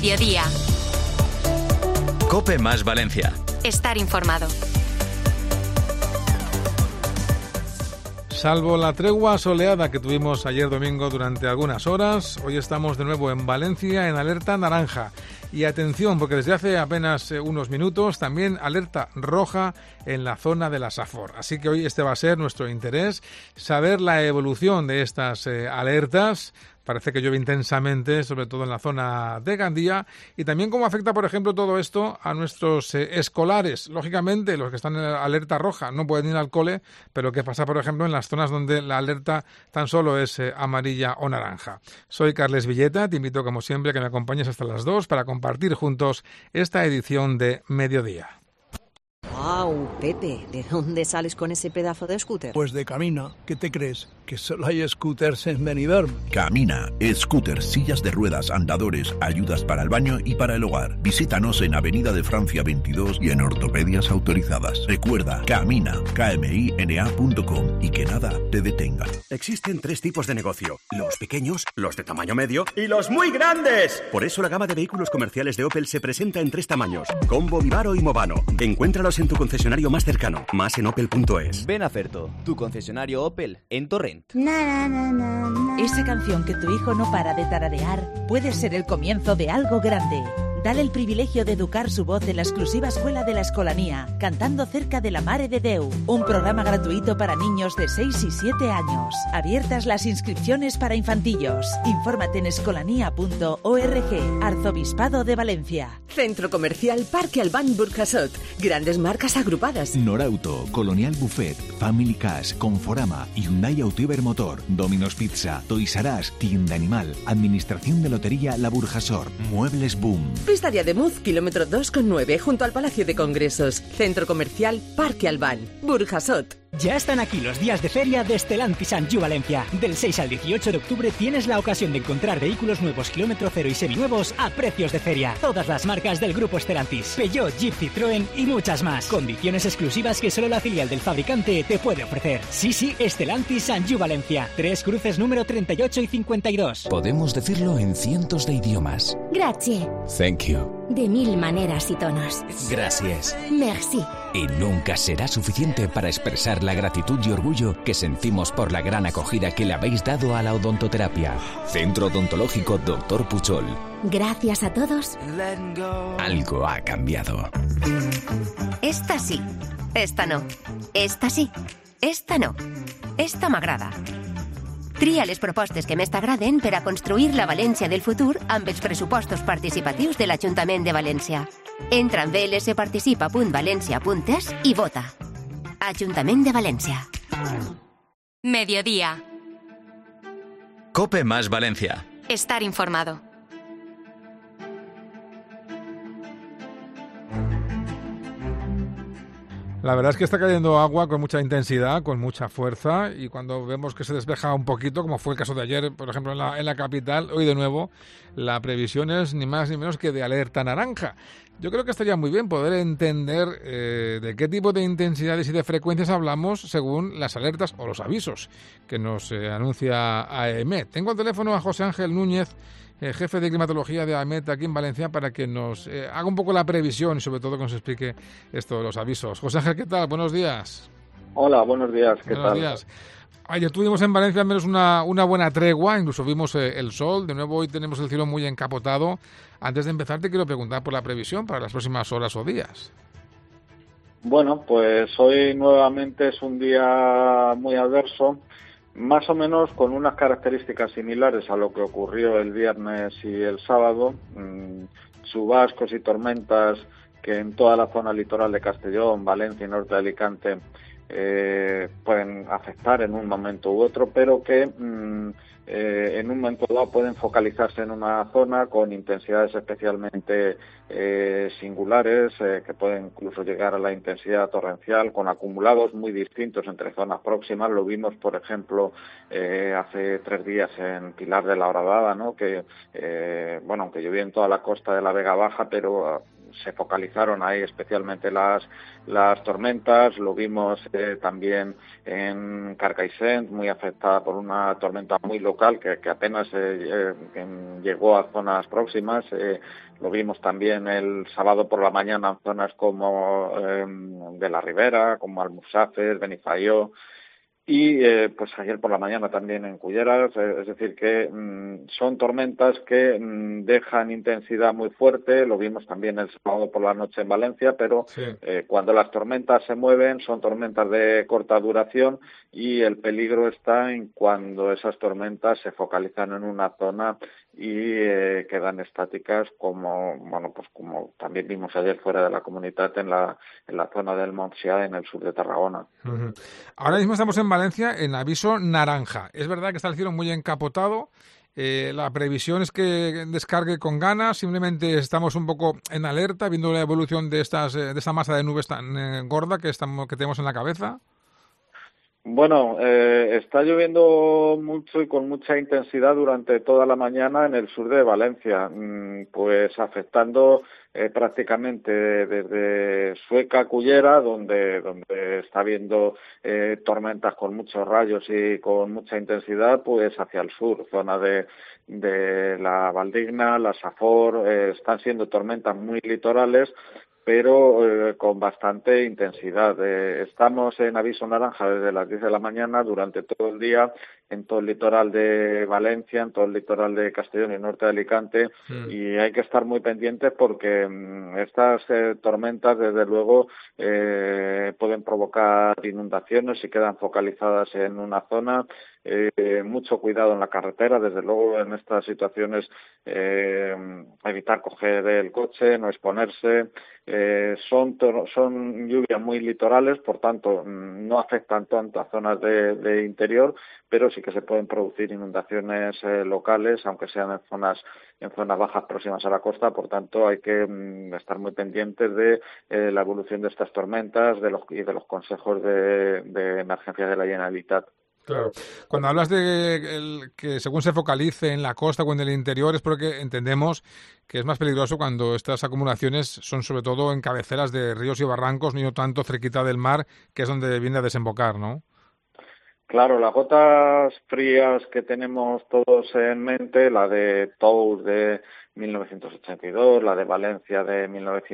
Mediodía. COPE más Valencia. Estar informado. Salvo la tregua soleada que tuvimos ayer domingo durante algunas horas, hoy estamos de nuevo en Valencia en alerta naranja. Y atención, porque desde hace apenas unos minutos también alerta roja en la zona de la Safor. Así que hoy este va a ser nuestro interés, saber la evolución de estas alertas. Parece que llueve intensamente, sobre todo en la zona de Gandía, y también cómo afecta, por ejemplo, todo esto a nuestros escolares. Lógicamente, los que están en alerta roja no pueden ir al cole, pero qué pasa, por ejemplo, en las zonas donde la alerta tan solo es amarilla o naranja. Soy Carles Villeta, te invito como siempre a que me acompañes hasta las 2 para compartir juntos esta edición de Mediodía. ¡Guau, Pepe! ¿De dónde sales con ese pedazo de scooter? Pues de Camina. ¿Qué te crees? ¿Que solo hay scooters en Benidorm? Camina, scooters, sillas de ruedas, andadores, ayudas para el baño y para el hogar. Visítanos en Avenida de Francia 22 y en ortopedias autorizadas. Recuerda, Camina, kmina.com y que nada te detenga. Existen 3 tipos de negocio: los pequeños, los de tamaño medio y los muy grandes. Por eso la gama de vehículos comerciales de Opel se presenta en 3 tamaños: Combo, Vivaro y Movano. Encuéntralos en tu concesionario más cercano, más en opel.es. Ven a Ferto, tu concesionario Opel en Torrent. Esa canción que tu hijo no para de tararear puede ser el comienzo de algo grande. Dale el privilegio de educar su voz en la exclusiva Escuela de la Escolanía, cantando cerca de la Mare de Déu, un programa gratuito para niños de 6 y 7 años. Abiertas las inscripciones para infantillos. Infórmate en escolanía.org, Arzobispado de Valencia. Centro Comercial Parque Albán Burjasot. Grandes marcas agrupadas. Norauto, Colonial Buffet, Family Cash, Conforama, Hyundai Autoiber Motor, Domino's Pizza, Toys R Us, Tienda Animal, Administración de Lotería La Burjasor, Muebles Boom. Pista de Ademuz, kilómetro 2,9, junto al Palacio de Congresos. Centro Comercial Parque Albán, Burjasot. Ya están aquí los días de feria de Stellantis Anjou Valencia. Del 6 al 18 de octubre tienes la ocasión de encontrar vehículos nuevos kilómetro cero y seminuevos a precios de feria. Todas las marcas del grupo Stellantis, Peugeot, Jeep, Citroën y muchas más. Condiciones exclusivas que solo la filial del fabricante te puede ofrecer. Sí, Stellantis Anjou Valencia. 3 cruces número 38 y 52. Podemos decirlo en cientos de idiomas. Grazie. Thank you. De 1000 maneras y tonos. Gracias. Merci. Y nunca será suficiente para expresar la gratitud y orgullo que sentimos por la gran acogida que le habéis dado a la odontoterapia. Centro Odontológico Dr. Puchol. Gracias a todos. Algo ha cambiado. Esta sí, esta no. Esta sí, esta no. Esta m'agrada. Tria les propostes que més t'agraden per a construir la València del futur amb els pressupostos participatius de l'Ajuntament de València. Entra en vlsparticipa.valencia.es i vota. Ajuntament de València. Mediodía. COPE más Valencia. Estar informado. La verdad es que está cayendo agua con mucha intensidad, con mucha fuerza, y cuando vemos que se despeja un poquito, como fue el caso de ayer, por ejemplo, en la capital, hoy de nuevo, la previsión es ni más ni menos que de alerta naranja. Yo creo que estaría muy bien poder entender de qué tipo de intensidades y de frecuencias hablamos según las alertas o los avisos que nos anuncia AEMET. Tengo al teléfono a José Ángel Núñez, jefe de climatología de AEMET aquí en Valencia, para que nos haga un poco la previsión y sobre todo que nos explique esto de los avisos. José Ángel, ¿qué tal? Buenos días. Hola, buenos días. ¿Qué buenos tal? Días. Ayer tuvimos en Valencia al menos una buena tregua, incluso vimos el sol. De nuevo hoy tenemos el cielo muy encapotado. Antes de empezar te quiero preguntar por la previsión para las próximas horas o días. Bueno, pues hoy nuevamente es un día muy adverso, más o menos con unas características similares a lo que ocurrió el viernes y el sábado. Chubascos y tormentas que en toda la zona litoral de Castellón, Valencia y norte de Alicante pueden afectar en un momento u otro, pero que en un momento dado pueden focalizarse en una zona con intensidades especialmente singulares, que pueden incluso llegar a la intensidad torrencial, con acumulados muy distintos entre zonas próximas. Lo vimos, por ejemplo, hace 3 días en Pilar de la Horadada, ¿no? Que, aunque llovía en toda la costa de la Vega Baja, pero se focalizaron ahí especialmente las tormentas. Lo vimos también en Carcaixent, muy afectada por una tormenta muy local que apenas llegó a zonas próximas. Lo vimos también el sábado por la mañana en zonas como de la Ribera, como Almussafes, Benifaió, y pues ayer por la mañana también en Culleras. Es decir, que son tormentas que dejan intensidad muy fuerte. Lo vimos también el sábado por la noche en Valencia, pero sí, cuando las tormentas se mueven son tormentas de corta duración, y el peligro está en cuando esas tormentas se focalizan en una zona y quedan estáticas, como también vimos ayer fuera de la Comunitat en la zona del Montsià, en el sur de Tarragona. Uh-huh. Ahora mismo estamos en Valencia en aviso naranja. Es verdad que está el cielo muy encapotado. La previsión es que descargue con ganas. Simplemente estamos un poco en alerta, viendo la evolución de esta masa de nubes tan gorda que tenemos en la cabeza. Bueno, está lloviendo mucho y con mucha intensidad durante toda la mañana en el sur de Valencia, pues afectando prácticamente desde Sueca a Cullera, donde está habiendo tormentas con muchos rayos y con mucha intensidad, pues hacia el sur, zona de la Valdigna, la Safor. Están siendo tormentas muy litorales, pero con bastante intensidad. Estamos en aviso naranja desde las 10 de la mañana durante todo el día en todo el litoral de Valencia, en todo el litoral de Castellón y norte de Alicante, y hay que estar muy pendientes porque estas tormentas, desde luego, pueden provocar inundaciones si quedan focalizadas en una zona. Mucho cuidado en la carretera, desde luego en estas situaciones, evitar coger el coche, no exponerse. Son lluvias muy litorales, por tanto no afectan tanto a zonas de interior, pero sí que se pueden producir inundaciones locales, aunque sean en zonas bajas próximas a la costa. Por tanto, hay que estar muy pendientes de la evolución de estas tormentas y de los consejos de emergencia de la Generalitat. Claro. Cuando hablas de que según se focalice en la costa o en el interior, es porque entendemos que es más peligroso cuando estas acumulaciones son sobre todo en cabeceras de ríos y barrancos, no tanto cerquita del mar, que es donde viene a desembocar, ¿no? Claro, las gotas frías que tenemos todos en mente, la de Tous de 1982, la de Valencia de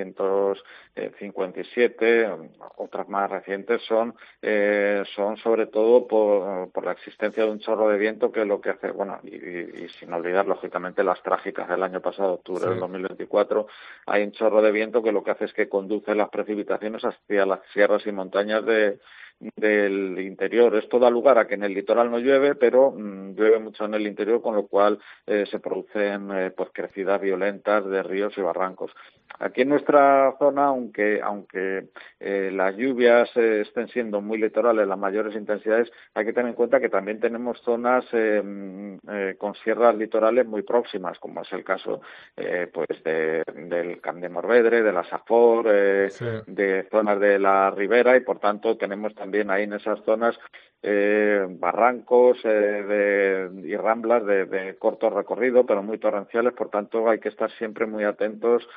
1957, otras más recientes, son sobre todo por la existencia de un chorro de viento, que es lo que hace, y sin olvidar lógicamente las trágicas del año pasado, octubre del 2024, hay un chorro de viento que lo que hace es que conduce las precipitaciones hacia las sierras y montañas del interior. Esto da lugar a que en el litoral no llueve, pero llueve mucho en el interior, con lo cual se producen crecidas violentas de ríos y barrancos. Aquí en nuestra zona, aunque las lluvias estén siendo muy litorales, las mayores intensidades, hay que tener en cuenta que también tenemos zonas con sierras litorales muy próximas, como es el caso del Camp de Morvedre, de la Safor, de zonas de la Ribera, y por tanto tenemos también ahí en esas zonas barrancos y ramblas de corto recorrido, pero muy torrenciales. Por tanto, hay que estar siempre muy atentos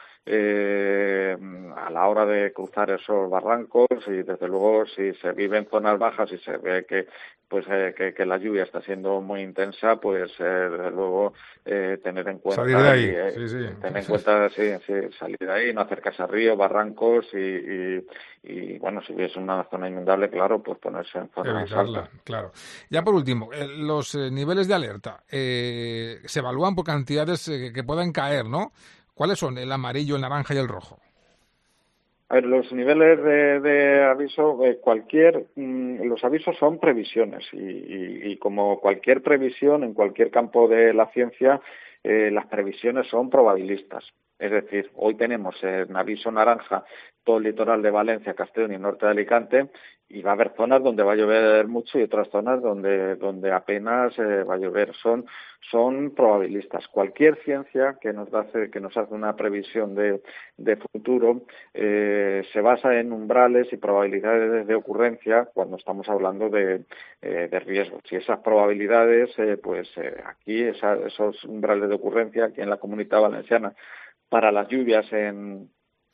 a la hora de cruzar esos barrancos, y desde luego si se vive en zonas bajas y se ve que la lluvia está siendo muy intensa, pues desde luego tener en cuenta salir de ahí, tener en cuenta salir de ahí, no acercarse a ríos, barrancos y si ves una zona inundable, claro, pues ponerse en zona más alta. Claro. Ya por último, los niveles de alerta se evalúan por cantidades que puedan caer, ¿no? ¿Cuáles son? El amarillo, el naranja y el rojo. A ver, los niveles de aviso, los avisos son previsiones, y como cualquier previsión en cualquier campo de la ciencia, las previsiones son probabilistas. Es decir, hoy tenemos en aviso naranja todo el litoral de Valencia, Castellón y norte de Alicante, y va a haber zonas donde va a llover mucho y otras zonas donde apenas va a llover. Son probabilistas. Cualquier ciencia que nos hace una previsión de futuro se basa en umbrales y probabilidades de ocurrencia cuando estamos hablando de riesgos. Y esas probabilidades, aquí esos umbrales de ocurrencia aquí en la Comunidad Valenciana para las lluvias en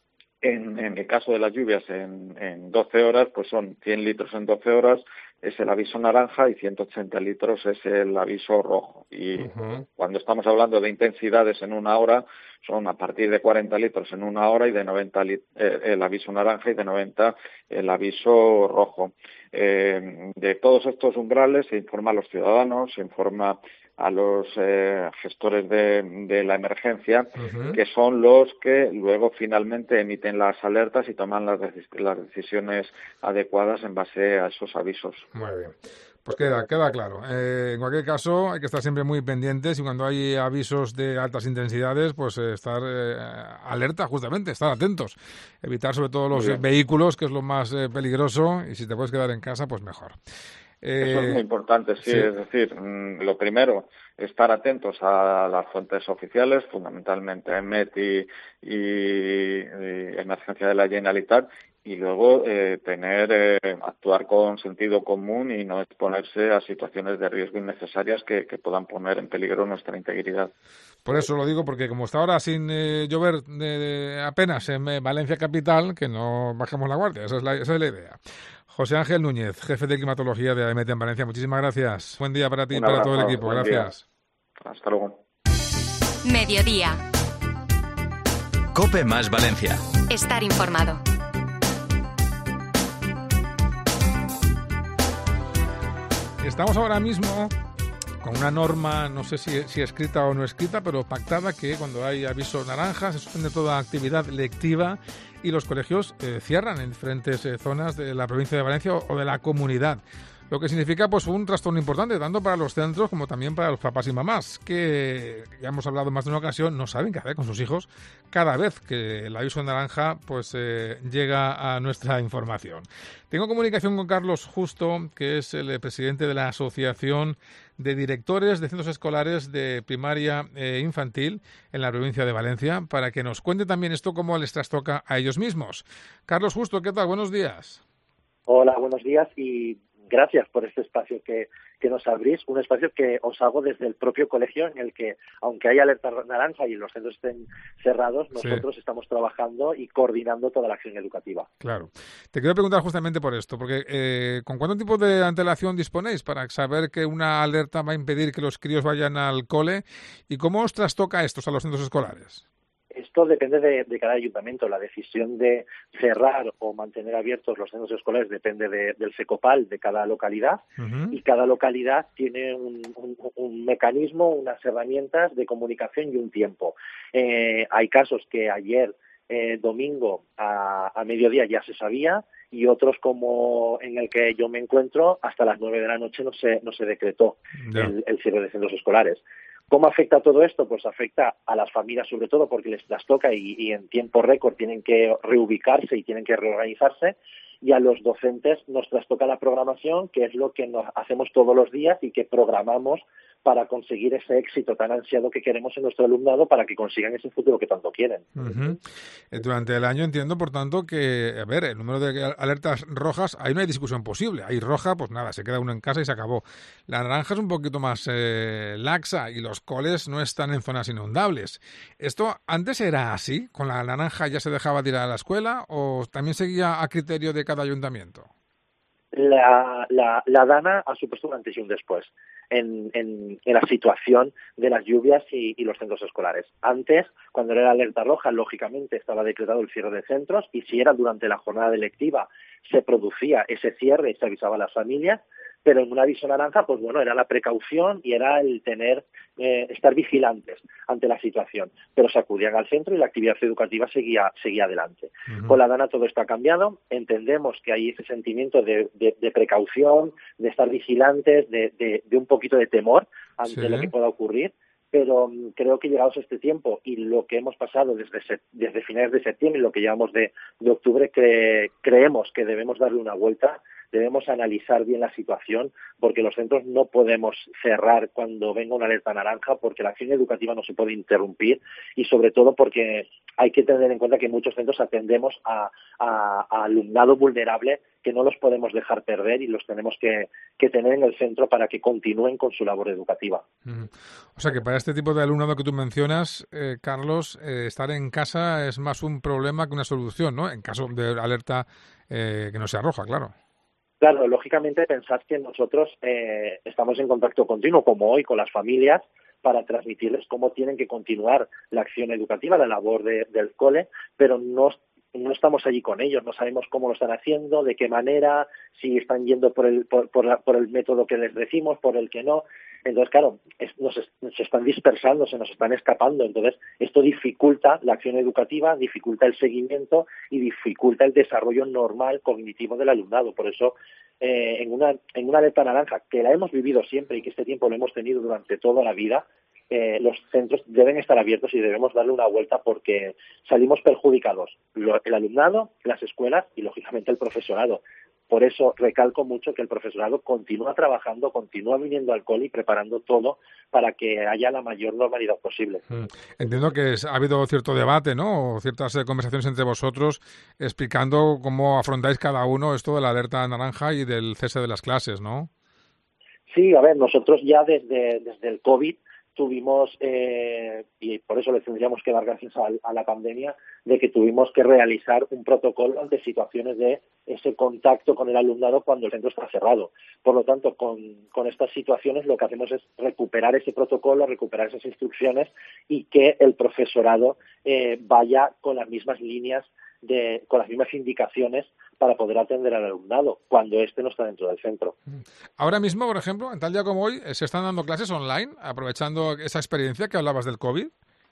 En el caso de las lluvias en 12 horas, pues son 100 litros en 12 horas, es el aviso naranja, y 180 litros es el aviso rojo. Y cuando estamos hablando de intensidades en una hora, son a partir de 40 litros en una hora y de 90 el aviso naranja y de 90 el aviso rojo. De todos estos umbrales se informa a los ciudadanos, se informa a los gestores de la emergencia, que son los que luego finalmente emiten las alertas y toman las decisiones adecuadas en base a esos avisos. Muy bien. Pues queda claro. En cualquier caso, hay que estar siempre muy pendientes y cuando hay avisos de altas intensidades, pues estar alerta, justamente, estar atentos. Evitar sobre todo los vehículos, que es lo más peligroso, y si te puedes quedar en casa, pues mejor. Eso es muy importante, sí. Es decir, lo primero, estar atentos a las fuentes oficiales, fundamentalmente EMET y Emergencia de la Generalitat, y luego actuar con sentido común y no exponerse a situaciones de riesgo innecesarias que puedan poner en peligro nuestra integridad. Por eso lo digo, porque como está ahora sin llover apenas en Valencia capital, que no bajemos la guardia, esa es la idea. José Ángel Núñez, jefe de climatología de AEMET en Valencia, muchísimas gracias. Buen día para ti y para todo el equipo. Gracias. Hasta luego. Mediodía. COPE más Valencia. Estar informado. Estamos ahora mismo con una norma, no sé si escrita o no escrita, pero pactada, que cuando hay aviso naranja se suspende toda actividad lectiva y los colegios cierran en diferentes zonas de la provincia de Valencia o de la comunidad. Lo que significa pues un trastorno importante, tanto para los centros como también para los papás y mamás, que ya hemos hablado más de una ocasión, no saben qué hacer con sus hijos cada vez que el aviso naranja pues llega a nuestra información. Tengo comunicación con Carlos Justo, que es el presidente de la Asociación de Directores de Centros Escolares de Primaria e Infantil en la provincia de Valencia, para que nos cuente también esto cómo les trastoca a ellos mismos. Carlos Justo, ¿qué tal? Buenos días. Hola, buenos días y gracias por este espacio que nos abrís, un espacio que os hago desde el propio colegio, en el que, aunque haya alerta naranja y los centros estén cerrados, nosotros estamos trabajando y coordinando toda la acción educativa. Claro. Te quiero preguntar justamente por esto, porque ¿con cuánto tiempo de antelación disponéis para saber que una alerta va a impedir que los críos vayan al cole? ¿Y cómo os trastoca esto a los centros escolares? Esto depende de cada ayuntamiento. La decisión de cerrar o mantener abiertos los centros escolares depende del CECOPAL de cada localidad, y cada localidad tiene un mecanismo, unas herramientas de comunicación y un tiempo. Hay casos que ayer, domingo, a mediodía ya se sabía, y otros, como en el que yo me encuentro, hasta las 9 de la noche no se decretó el cierre de centros escolares. ¿Cómo afecta todo esto? Pues afecta a las familias sobre todo porque les trastoca y en tiempo récord tienen que reubicarse y tienen que reorganizarse, y a los docentes nos trastoca la programación, que es lo que nos hacemos todos los días y que programamos para conseguir ese éxito tan ansiado que queremos en nuestro alumnado, para que consigan ese futuro que tanto quieren. Durante el año entiendo, por tanto, que, a ver, el número de alertas rojas, ahí no hay discusión posible. Hay roja, pues nada, se queda uno en casa y se acabó. La naranja es un poquito más laxa y los coles no están en zonas inundables. ¿Esto antes era así? ¿Con la naranja ya se dejaba de ir a la escuela o también seguía a criterio de cada ayuntamiento? La DANA ha supuesto un antes y un después en la situación de las lluvias y los centros escolares. Antes, cuando era la alerta roja, lógicamente estaba decretado el cierre de centros, y si era durante la jornada lectiva se producía ese cierre y se avisaba a las familias, pero en un aviso naranja, pues bueno, era la precaución y era el estar vigilantes ante la situación, pero se acudían al centro y la actividad educativa seguía adelante. Con la DANA todo esto ha cambiado, entendemos que hay ese sentimiento de precaución, de estar vigilantes, de un poquito de temor ante lo que pueda ocurrir, pero creo que llegados a este tiempo y lo que hemos pasado desde finales de septiembre y lo que llevamos de octubre, creemos que debemos darle una vuelta debemos analizar bien la situación, porque los centros no podemos cerrar cuando venga una alerta naranja, porque la acción educativa no se puede interrumpir, y sobre todo porque hay que tener en cuenta que en muchos centros atendemos a alumnado vulnerable que no los podemos dejar perder y los tenemos que tener en el centro para que continúen con su labor educativa. O sea que para este tipo de alumnado que tú mencionas, Carlos, estar en casa es más un problema que una solución, ¿no? En caso de alerta que no sea roja, claro. Claro, lógicamente pensad que nosotros estamos en contacto continuo, como hoy, con las familias, para transmitirles cómo tienen que continuar la acción educativa, la labor del cole, pero no estamos allí con ellos, no sabemos cómo lo están haciendo, de qué manera, si están yendo por el método que les decimos, por el que no. Entonces, claro, se están dispersando, se nos están escapando. Entonces, esto dificulta la acción educativa, dificulta el seguimiento y dificulta el desarrollo normal cognitivo del alumnado. Por eso, en una alerta naranja, que la hemos vivido siempre y que este tiempo lo hemos tenido durante toda la vida, los centros deben estar abiertos y debemos darle una vuelta porque salimos perjudicados, el alumnado, las escuelas y, lógicamente, el profesorado. Por eso recalco mucho que el profesorado continúa trabajando, continúa viniendo al cole y preparando todo para que haya la mayor normalidad posible. Entiendo que ha habido cierto debate, ¿no? O ciertas conversaciones entre vosotros explicando cómo afrontáis cada uno esto de la alerta naranja y del cese de las clases, ¿no? Sí, a ver, nosotros ya desde el COVID tuvimos, y por eso le tendríamos que dar gracias a la pandemia, de que tuvimos que realizar un protocolo ante situaciones de ese contacto con el alumnado cuando el centro está cerrado. Por lo tanto, con estas situaciones lo que hacemos es recuperar ese protocolo, recuperar esas instrucciones y que el profesorado vaya con las mismas líneas, con las mismas indicaciones para poder atender al alumnado cuando éste no está dentro del centro. Ahora mismo, por ejemplo, en tal día como hoy, ¿se están dando clases online aprovechando esa experiencia que hablabas del COVID?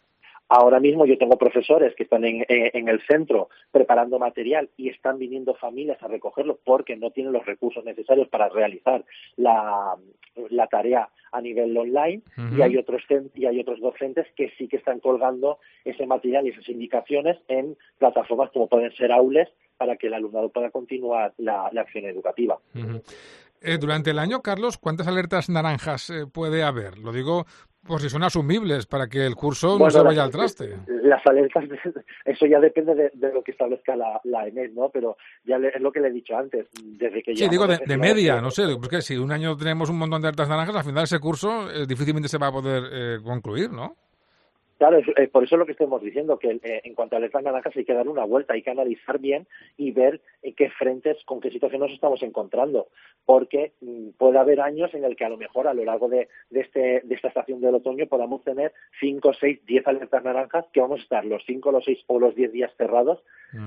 Ahora mismo yo tengo profesores que están en el centro preparando material y están viniendo familias a recogerlo porque no tienen los recursos necesarios para realizar la tarea a nivel online. Uh-huh. y hay otros docentes que sí que están colgando ese material y esas indicaciones en plataformas como pueden ser aules para que el alumnado pueda continuar la acción educativa. Uh-huh. Durante el año, Carlos, ¿cuántas alertas naranjas puede haber? Lo digo por si son asumibles para que el curso no se vaya al traste. Las alertas, eso ya depende de lo que establezca la EMET, ¿no? Pero ya es lo que le he dicho antes, desde que ya... Sí, digo de media, no sé, porque si un año tenemos un montón de alertas naranjas, al final ese curso difícilmente se va a poder concluir, ¿no? Claro, por eso es lo que estamos diciendo, que en cuanto a alertas naranjas hay que dar una vuelta, hay que analizar bien y ver en qué frentes, con qué situación nos estamos encontrando, porque puede haber años en el que a lo mejor a lo largo de esta estación del otoño podamos tener 5, 6, 10 alertas naranjas que vamos a estar los 5, los 6 o los 10 días cerrados.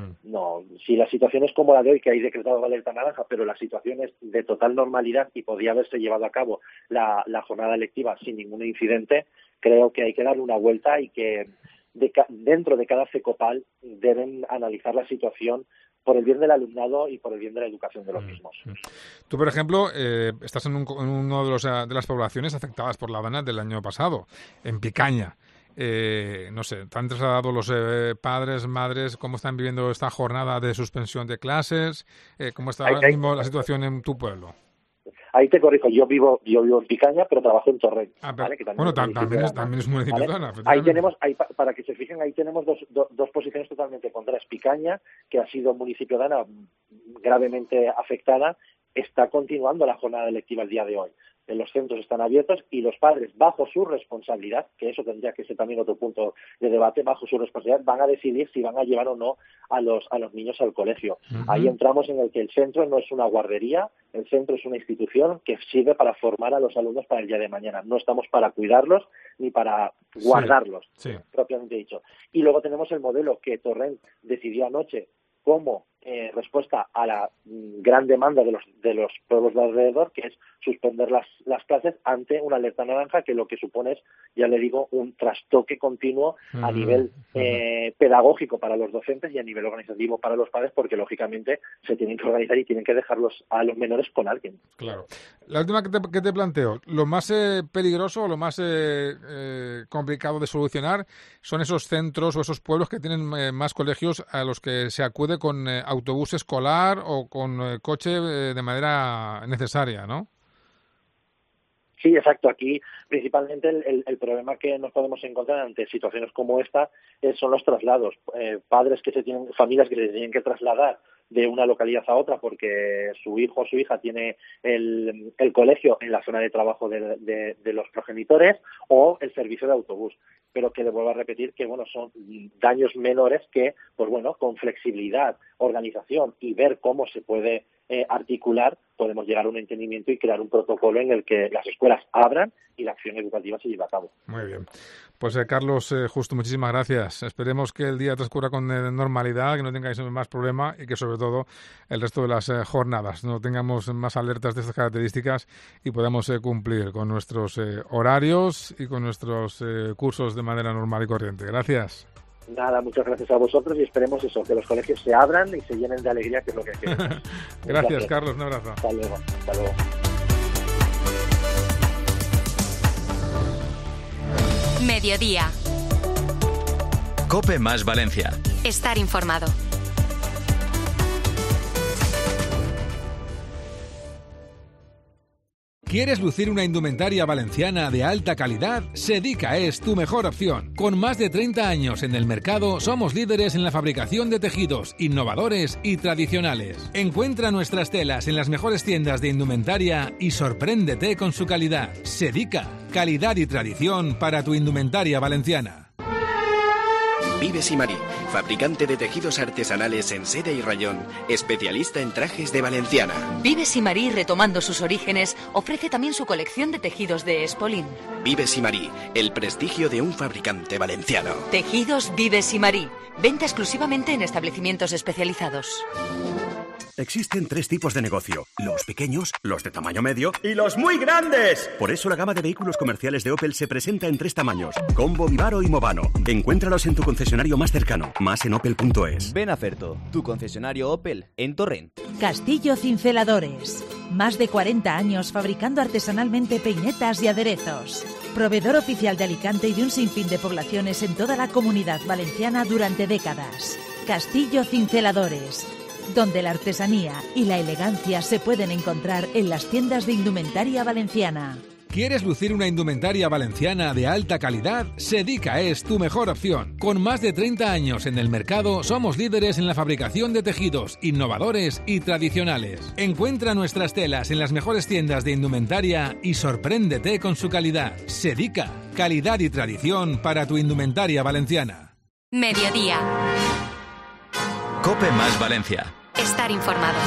No, si la situación es como la de hoy, que hay decretado la alerta naranja, pero la situación es de total normalidad y podría haberse llevado a cabo la jornada lectiva sin ningún incidente, creo que hay que darle una vuelta y que dentro de cada CECOPAL deben analizar la situación por el bien del alumnado y por el bien de la educación de los mismos. Tú, por ejemplo, estás en uno de las poblaciones afectadas por la DANA del año pasado, en Picaña. No sé, ¿te han trasladado los padres, madres, cómo están viviendo esta jornada de suspensión de clases? ¿Cómo está ahora mismo la situación en tu pueblo? Ahí te corrijo, yo vivo en Picaña, pero trabajo en Torrent. ¿Vale? Que también es municipio de Dana. Ahí tenemos, para que se fijen, ahí tenemos dos posiciones totalmente contrarias. Picaña, que ha sido municipio de Dana gravemente afectada, está continuando la jornada lectiva el día de hoy. Los centros están abiertos y los padres, bajo su responsabilidad, que eso tendría que ser también otro punto de debate, bajo su responsabilidad van a decidir si van a llevar o no a los niños al colegio. Uh-huh. Ahí entramos en el que el centro no es una guardería, el centro es una institución que sirve para formar a los alumnos para el día de mañana. No estamos para cuidarlos ni para guardarlos, propiamente dicho. Y luego tenemos el modelo que Torrent decidió anoche como respuesta a la gran demanda de los pueblos de alrededor, que es suspender las clases ante una alerta naranja, que lo que supone es, ya le digo, un trastoque continuo a nivel pedagógico para los docentes y a nivel organizativo para los padres, porque lógicamente se tienen que organizar y tienen que dejarlos a los menores con alguien. Claro. La última que te planteo, lo más peligroso o lo más complicado de solucionar son esos centros o esos pueblos que tienen más colegios a los que se acude con autobús escolar o con coche de manera necesaria, ¿no? Sí, exacto. Aquí principalmente el problema que nos podemos encontrar ante situaciones como esta son los traslados. Familias que se tienen que trasladar de una localidad a otra porque su hijo o su hija tiene el colegio en la zona de trabajo de los progenitores o el servicio de autobús. Pero que le vuelvo a repetir que son daños menores que, con flexibilidad, organización y ver cómo se puede articular, podemos llegar a un entendimiento y crear un protocolo en el que las escuelas abran y la acción educativa se lleve a cabo. Muy bien. Pues Carlos Justo, muchísimas gracias. Esperemos que el día transcurra con normalidad, que no tengáis más problema y que sobre todo el resto de las jornadas no tengamos más alertas de estas características y podamos cumplir con nuestros horarios y con nuestros cursos de manera normal y corriente. Gracias. Nada, muchas gracias a vosotros y esperemos que los colegios se abran y se llenen de alegría, que es lo que queremos. Gracias, Carlos, un abrazo. Hasta luego. Hasta luego. Mediodía. COPE más Valencia. Estar informado. ¿Quieres lucir una indumentaria valenciana de alta calidad? Sedica es tu mejor opción. Con más de 30 años en el mercado, somos líderes en la fabricación de tejidos innovadores y tradicionales. Encuentra nuestras telas en las mejores tiendas de indumentaria y sorpréndete con su calidad. Sedica, calidad y tradición para tu indumentaria valenciana. Vives y Marí, fabricante de tejidos artesanales en seda y rayón, especialista en trajes de valenciana. Vives y Marí, retomando sus orígenes, ofrece también su colección de tejidos de espolín. Vives y Marí, el prestigio de un fabricante valenciano. Tejidos Vives y Marí, venta exclusivamente en establecimientos especializados. Existen 3 tipos de negocio: los pequeños, los de tamaño medio y los muy grandes. Por eso la gama de vehículos comerciales de Opel se presenta en 3 tamaños: Combo, Vivaro y Movano. Encuéntralos en tu concesionario más cercano, más en opel.es. Ven a Ferto, tu concesionario Opel en Torrent. Castillo Cinceladores. Más de 40 años fabricando artesanalmente peinetas y aderezos. Proveedor oficial de Alicante y de un sinfín de poblaciones en toda la Comunidad Valenciana durante décadas. Castillo Cinceladores, donde la artesanía y la elegancia se pueden encontrar en las tiendas de indumentaria valenciana. ¿Quieres lucir una indumentaria valenciana de alta calidad? Sedica es tu mejor opción. Con más de 30 años en el mercado, somos líderes en la fabricación de tejidos innovadores y tradicionales. Encuentra nuestras telas en las mejores tiendas de indumentaria y sorpréndete con su calidad. Sedica, calidad y tradición para tu indumentaria valenciana. Mediodía. COPE más Valencia. Estar informado.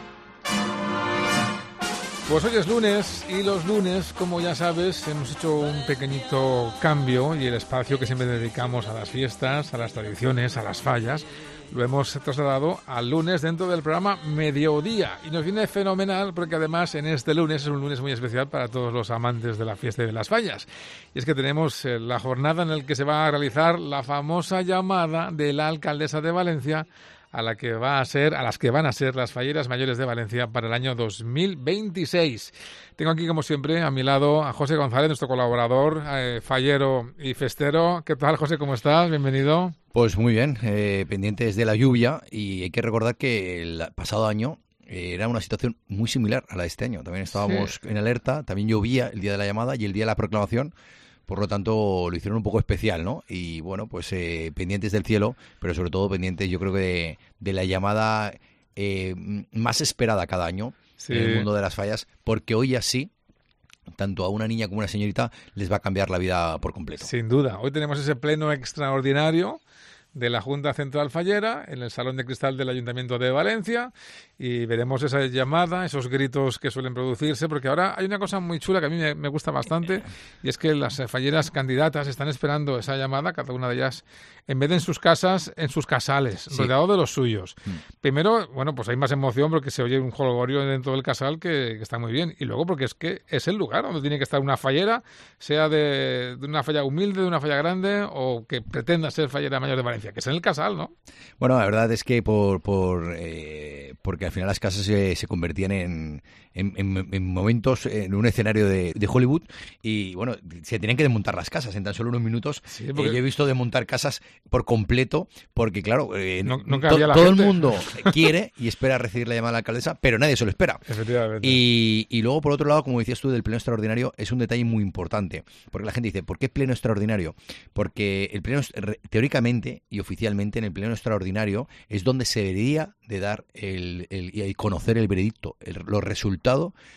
Pues hoy es lunes y los lunes, como ya sabes, hemos hecho un pequeñito cambio y el espacio que siempre dedicamos a las fiestas, a las tradiciones, a las fallas, lo hemos trasladado al lunes dentro del programa Mediodía. Y nos viene fenomenal porque además en este lunes es un lunes muy especial para todos los amantes de la fiesta y de las fallas. Y es que tenemos la jornada en la que se va a realizar la famosa llamada de la alcaldesa de Valencia a las que van a ser las falleras mayores de Valencia para el año 2026. Tengo aquí, como siempre, a mi lado a José González, nuestro colaborador, fallero y festero. ¿Qué tal, José? ¿Cómo estás? Bienvenido. Pues muy bien, pendientes de la lluvia, y hay que recordar que el pasado año era una situación muy similar a la de este año. También estábamos en alerta, también llovía el día de la llamada y el día de la proclamación. Por lo tanto, lo hicieron un poco especial, ¿no? Y bueno, pues pendientes del cielo, pero sobre todo pendientes, yo creo que de la llamada más esperada cada año en el mundo de las fallas, porque hoy así, tanto a una niña como a una señorita, les va a cambiar la vida por completo. Sin duda. Hoy tenemos ese pleno extraordinario de la Junta Central Fallera en el Salón de Cristal del Ayuntamiento de Valencia y veremos esa llamada, esos gritos que suelen producirse, porque ahora hay una cosa muy chula que a mí me gusta bastante, y es que las falleras candidatas están esperando esa llamada, cada una de ellas, en vez de en sus casas, en sus casales, rodeado de los suyos. Primero, bueno, pues hay más emoción porque se oye un jolgorio dentro del casal que está muy bien, y luego porque es que es el lugar donde tiene que estar una fallera, sea de una falla humilde, de una falla grande, o que pretenda ser fallera mayor de Valencia. Valencia, que es en el Casal, ¿no? Bueno, la verdad es que porque al final las casas se convertían en momentos, en un escenario de Hollywood, y bueno, se tenían que desmontar las casas en tan solo unos minutos. Sí, porque... yo he visto desmontar casas por completo, porque claro, todo el mundo quiere y espera recibir la llamada de la alcaldesa, pero nadie se lo espera. Efectivamente. Y luego, por otro lado, como decías tú, del pleno extraordinario, es un detalle muy importante, porque la gente dice, ¿por qué pleno extraordinario? Porque el pleno, teóricamente y oficialmente, en el pleno extraordinario es donde se debería de dar y conocer el veredicto, los resultados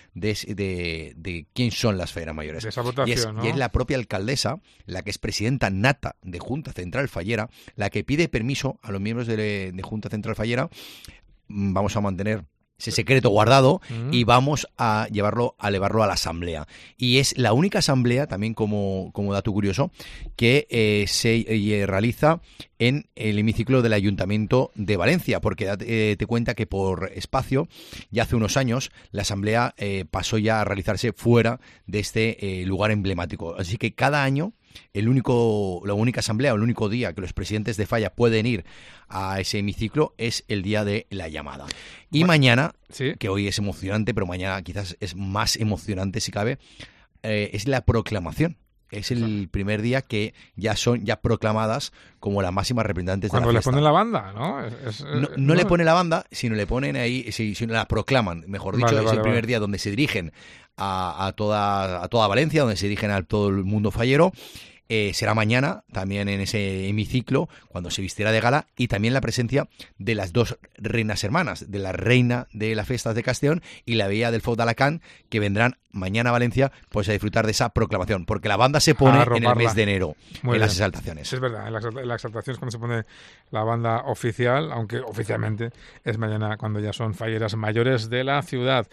de quién son las falleras mayores. De esa votación, y es la propia alcaldesa, la que es presidenta nata de Junta Central Fallera, la que pide permiso a los miembros de Junta Central Fallera. Vamos a mantener ese secreto guardado y vamos a elevarlo a la asamblea. Y es la única asamblea, también como dato curioso, que se realiza en el hemiciclo del Ayuntamiento de Valencia, porque te cuenta que por espacio, ya hace unos años, la asamblea pasó ya a realizarse fuera de este lugar emblemático. Así que cada año la única asamblea o el único día que los presidentes de falla pueden ir a ese hemiciclo es el día de la llamada. Y mañana, ¿sí?, que hoy es emocionante, pero mañana quizás es más emocionante si cabe, es la proclamación. Es el primer día que ya son proclamadas como las máximas representantes de la fiesta. Cuando le ponen la banda, ¿no? No le ponen la banda, sino le ponen ahí, sino la proclaman, mejor dicho. Es el primer día donde se dirigen a toda Valencia, donde se dirigen a todo el mundo fallero. Será mañana, también en ese hemiciclo, cuando se vistiera de gala, y también la presencia de las dos reinas hermanas, de la reina de las fiestas de Castellón y la bella del Foc d'Alacant, que vendrán mañana a Valencia pues a disfrutar de esa proclamación, porque la banda se pone en el mes de enero. Muy bien. Las exaltaciones. Es verdad, en las exaltaciones cuando se pone la banda oficial, aunque oficialmente es mañana cuando ya son falleras mayores de la ciudad.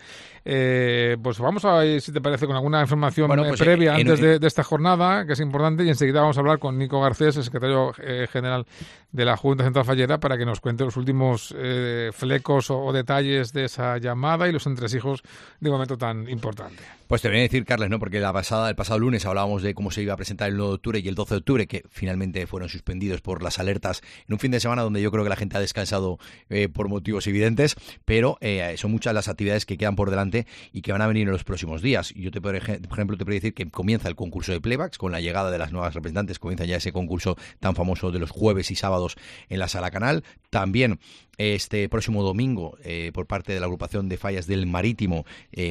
Pues vamos a ver si te parece con alguna información previa antes de esta jornada, que es importante, y enseguida vamos a hablar con Nico Garcés, el secretario general de la Junta Central Fallera, para que nos cuente los últimos flecos o detalles de esa llamada y los entresijos de un momento tan importante. Pues te voy a decir, Carles, ¿no? Porque el pasado lunes hablábamos de cómo se iba a presentar el 9 de octubre y el 12 de octubre, que finalmente fueron suspendidos por las alertas en un fin de semana donde yo creo que la gente ha descansado por motivos evidentes, pero son muchas las actividades que quedan por delante y que van a venir en los próximos días. Yo por ejemplo, te puedo decir que comienza el concurso de playbacks con la llegada de las nuevas representantes, comienza ya ese concurso tan famoso de los jueves y sábados en la Sala Canal. También este próximo domingo, por parte de la agrupación de fallas del Marítimo,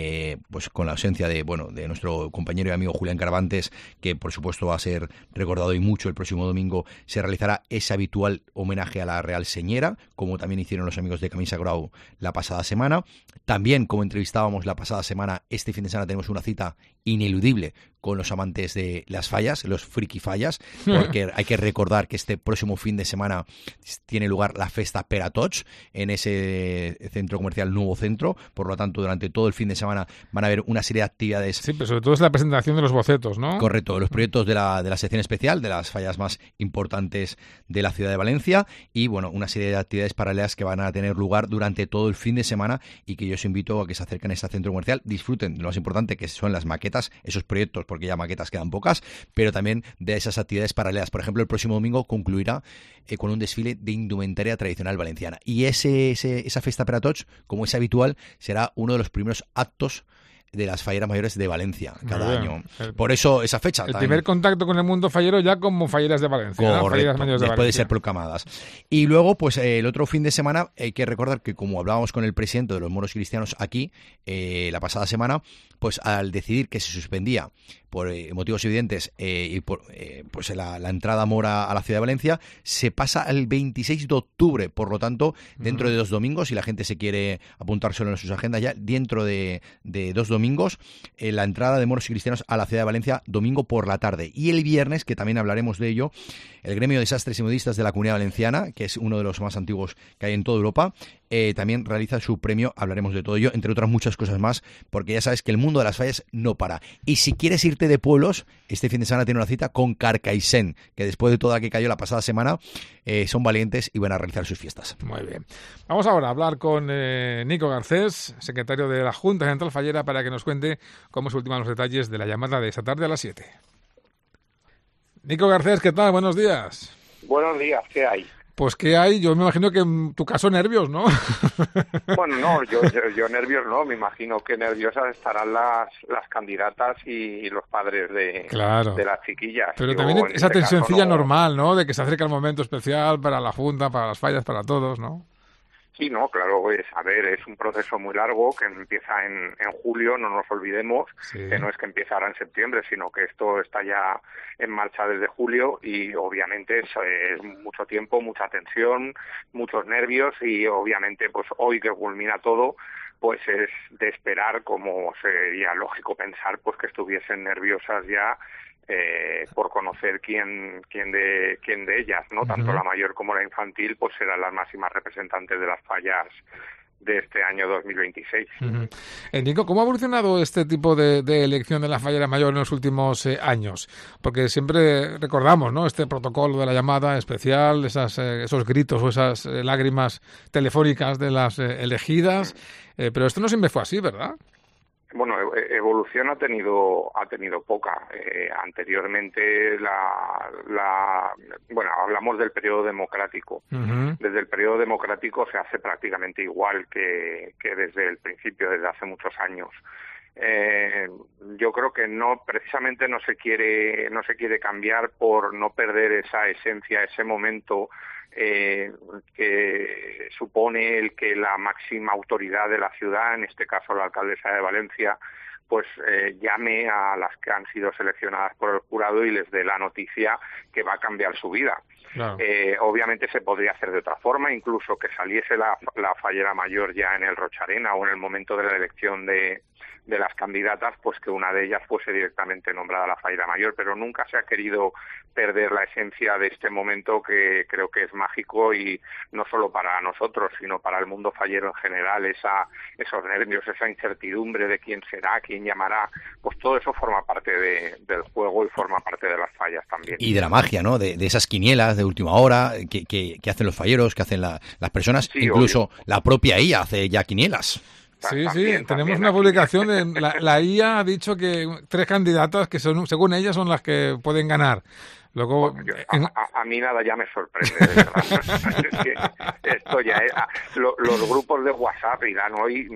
pues con la ausencia de nuestro compañero y amigo Julián Caravantes, que por supuesto va a ser recordado y mucho el próximo domingo, se realizará ese habitual homenaje a la Real Señera, como también hicieron los amigos de Camisa Grau la pasada semana. También, como entrevistábamos la pasada semana, este fin de semana tenemos una cita ineludible con los amantes de las fallas, los friki fallas, porque hay que recordar que este próximo fin de semana tiene lugar la Festa Per a Tots en ese centro comercial Nuevo Centro. Por lo tanto, durante todo el fin de semana van a haber una serie de actividades. Sí, pero sobre todo es la presentación de los bocetos, ¿no? Correcto, los proyectos de la sección especial, de las fallas más importantes de la ciudad de Valencia, y bueno, una serie de actividades paralelas que van a tener lugar durante todo el fin de semana y que yo os invito a que se acerquen a este centro comercial, disfruten de lo más importante, que son las maquetas, esos proyectos, porque ya maquetas quedan pocas, pero también de esas actividades paralelas. Por ejemplo, el próximo domingo concluirá con un desfile de indumentaria tradicional valenciana, y esa Festa Per a Tots, como es habitual, será uno de los primeros actos de las falleras mayores de Valencia cada año. Por eso esa fecha. El primer contacto con el mundo fallero ya como falleras de Valencia. Correcto, falleras mayores de Valencia. Después de ser proclamadas. Y luego, pues el otro fin de semana, hay que recordar que como hablábamos con el presidente de los moros cristianos aquí, la pasada semana, pues al decidir que se suspendía por motivos evidentes y por pues la entrada mora a la ciudad de Valencia, se pasa al 26 de octubre. Por lo tanto, dentro de 2 domingos, si la gente se quiere apuntar solo en sus agendas ya, dentro de 2 domingos, la entrada de moros y cristianos a la ciudad de Valencia, domingo por la tarde. Y el viernes, que también hablaremos de ello, el gremio de sastres y modistas de la Comunidad Valenciana, que es uno de los más antiguos que hay en toda Europa, también realiza su premio. Hablaremos de todo ello, entre otras muchas cosas más, porque ya sabes que el mundo de las fallas no para. Y si quieres irte de pueblos, este fin de semana tiene una cita con Carcaixent, que después de toda la que cayó la pasada semana, son valientes y van a realizar sus fiestas. Muy bien. Vamos ahora a hablar con Nico Garcés, secretario de la Junta Central Fallera, para que nos cuente cómo se ultiman los detalles de la llamada de esta tarde a las 7. Nico Garcés, ¿qué tal? Buenos días. Buenos días, ¿qué hay? Pues ¿qué hay? Yo me imagino que en tu caso nervios, ¿no? Bueno, no, yo nervios no, me imagino que nerviosas estarán las candidatas y los padres de las chiquillas. Pero también esa tensioncilla normal, ¿no? De que se acerca el momento especial para la Junta, para las fallas, para todos, ¿no? Sí, no, claro, es un proceso muy largo que empieza en julio, no nos olvidemos, que no es que empiece ahora en septiembre, sino que esto está ya en marcha desde julio y obviamente es mucho tiempo, mucha tensión, muchos nervios y obviamente pues hoy que culmina todo, pues es de esperar, como sería lógico pensar, pues que estuviesen nerviosas ya por conocer quién de ellas, ¿no? Tanto la mayor como la infantil, pues serán las máximas representantes de las fallas de este año 2026. Nico, ¿cómo ha evolucionado este tipo de elección de la fallera mayor en los últimos años? Porque siempre recordamos, ¿no?, este protocolo de la llamada especial, esos gritos o esas lágrimas telefónicas de las elegidas, pero esto no siempre fue así, ¿verdad? Bueno, evolución ha tenido poca. Anteriormente bueno, hablamos del periodo democrático. Desde el periodo democrático se hace prácticamente igual que desde el principio, desde hace muchos años. Yo creo que precisamente no se quiere cambiar por no perder esa esencia, ese momento que supone el que la máxima autoridad de la ciudad, en este caso la alcaldesa de Valencia, pues llame a las que han sido seleccionadas por el jurado y les dé la noticia que va a cambiar su vida. Claro. Obviamente se podría hacer de otra forma, incluso que saliese la fallera mayor ya en el Rocharena o en el momento de la elección de las candidatas, pues que una de ellas fuese directamente nombrada la fallera mayor, pero nunca se ha querido perder la esencia de este momento que creo que es mágico y no solo para nosotros, sino para el mundo fallero en general, esos nervios, esa incertidumbre de quién será, quién llamará, pues todo eso forma parte del juego y forma parte de las fallas también. Y de la magia, ¿no? De esas quinielas de última hora que hacen los falleros, que hacen las personas, sí, incluso obvio. La propia IA hace ya quinielas. Sí, tenemos una publicación de la IA ha dicho que 3 candidatas que son, según ella, son las que pueden ganar. Luego, a mí nada ya me sorprende, de verdad. Es que esto ya es, los grupos de WhatsApp irán hoy,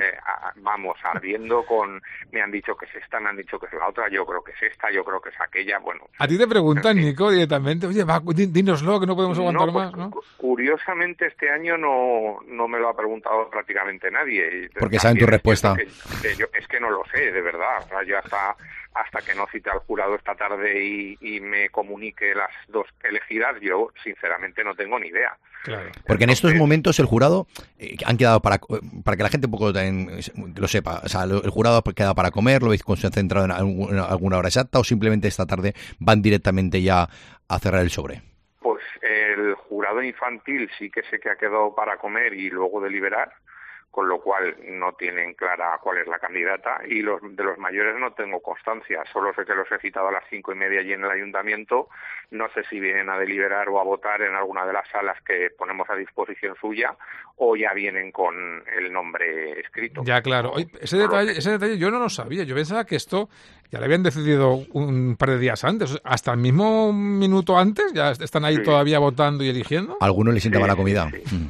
vamos, ardiendo me han dicho que es esta, me han dicho que es la otra, yo creo que es esta, yo creo que es aquella, bueno. A ti te preguntan, Nico, directamente, oye, dínoslo, que no podemos aguantar más, ¿no? Curiosamente este año no me lo ha preguntado prácticamente nadie. Porque saben tu respuesta. Es que no lo sé, de verdad, o sea, yo hasta que no cite al jurado esta tarde y me comunique las 2 elegidas, yo sinceramente no tengo ni idea. Claro. Porque en estos momentos el jurado han quedado para que la gente un poco también lo sepa, o sea, el jurado ha quedado para comer, lo habéis concentrado en alguna hora exacta o simplemente esta tarde van directamente ya a cerrar el sobre. Pues el jurado infantil sí que sé que ha quedado para comer y luego deliberar, con lo cual no tienen clara cuál es la candidata, y de los mayores no tengo constancia, solo sé que los he citado a las 5:30 allí en el ayuntamiento, no sé si vienen a deliberar o a votar en alguna de las salas que ponemos a disposición suya, o ya vienen con el nombre escrito. Ya, claro. Oye, ese detalle yo no lo sabía, yo pensaba que esto ya lo habían decidido un par de días antes, hasta el mismo minuto antes, ya están ahí todavía votando y eligiendo. ¿A alguno le sienta mala comida? Sí.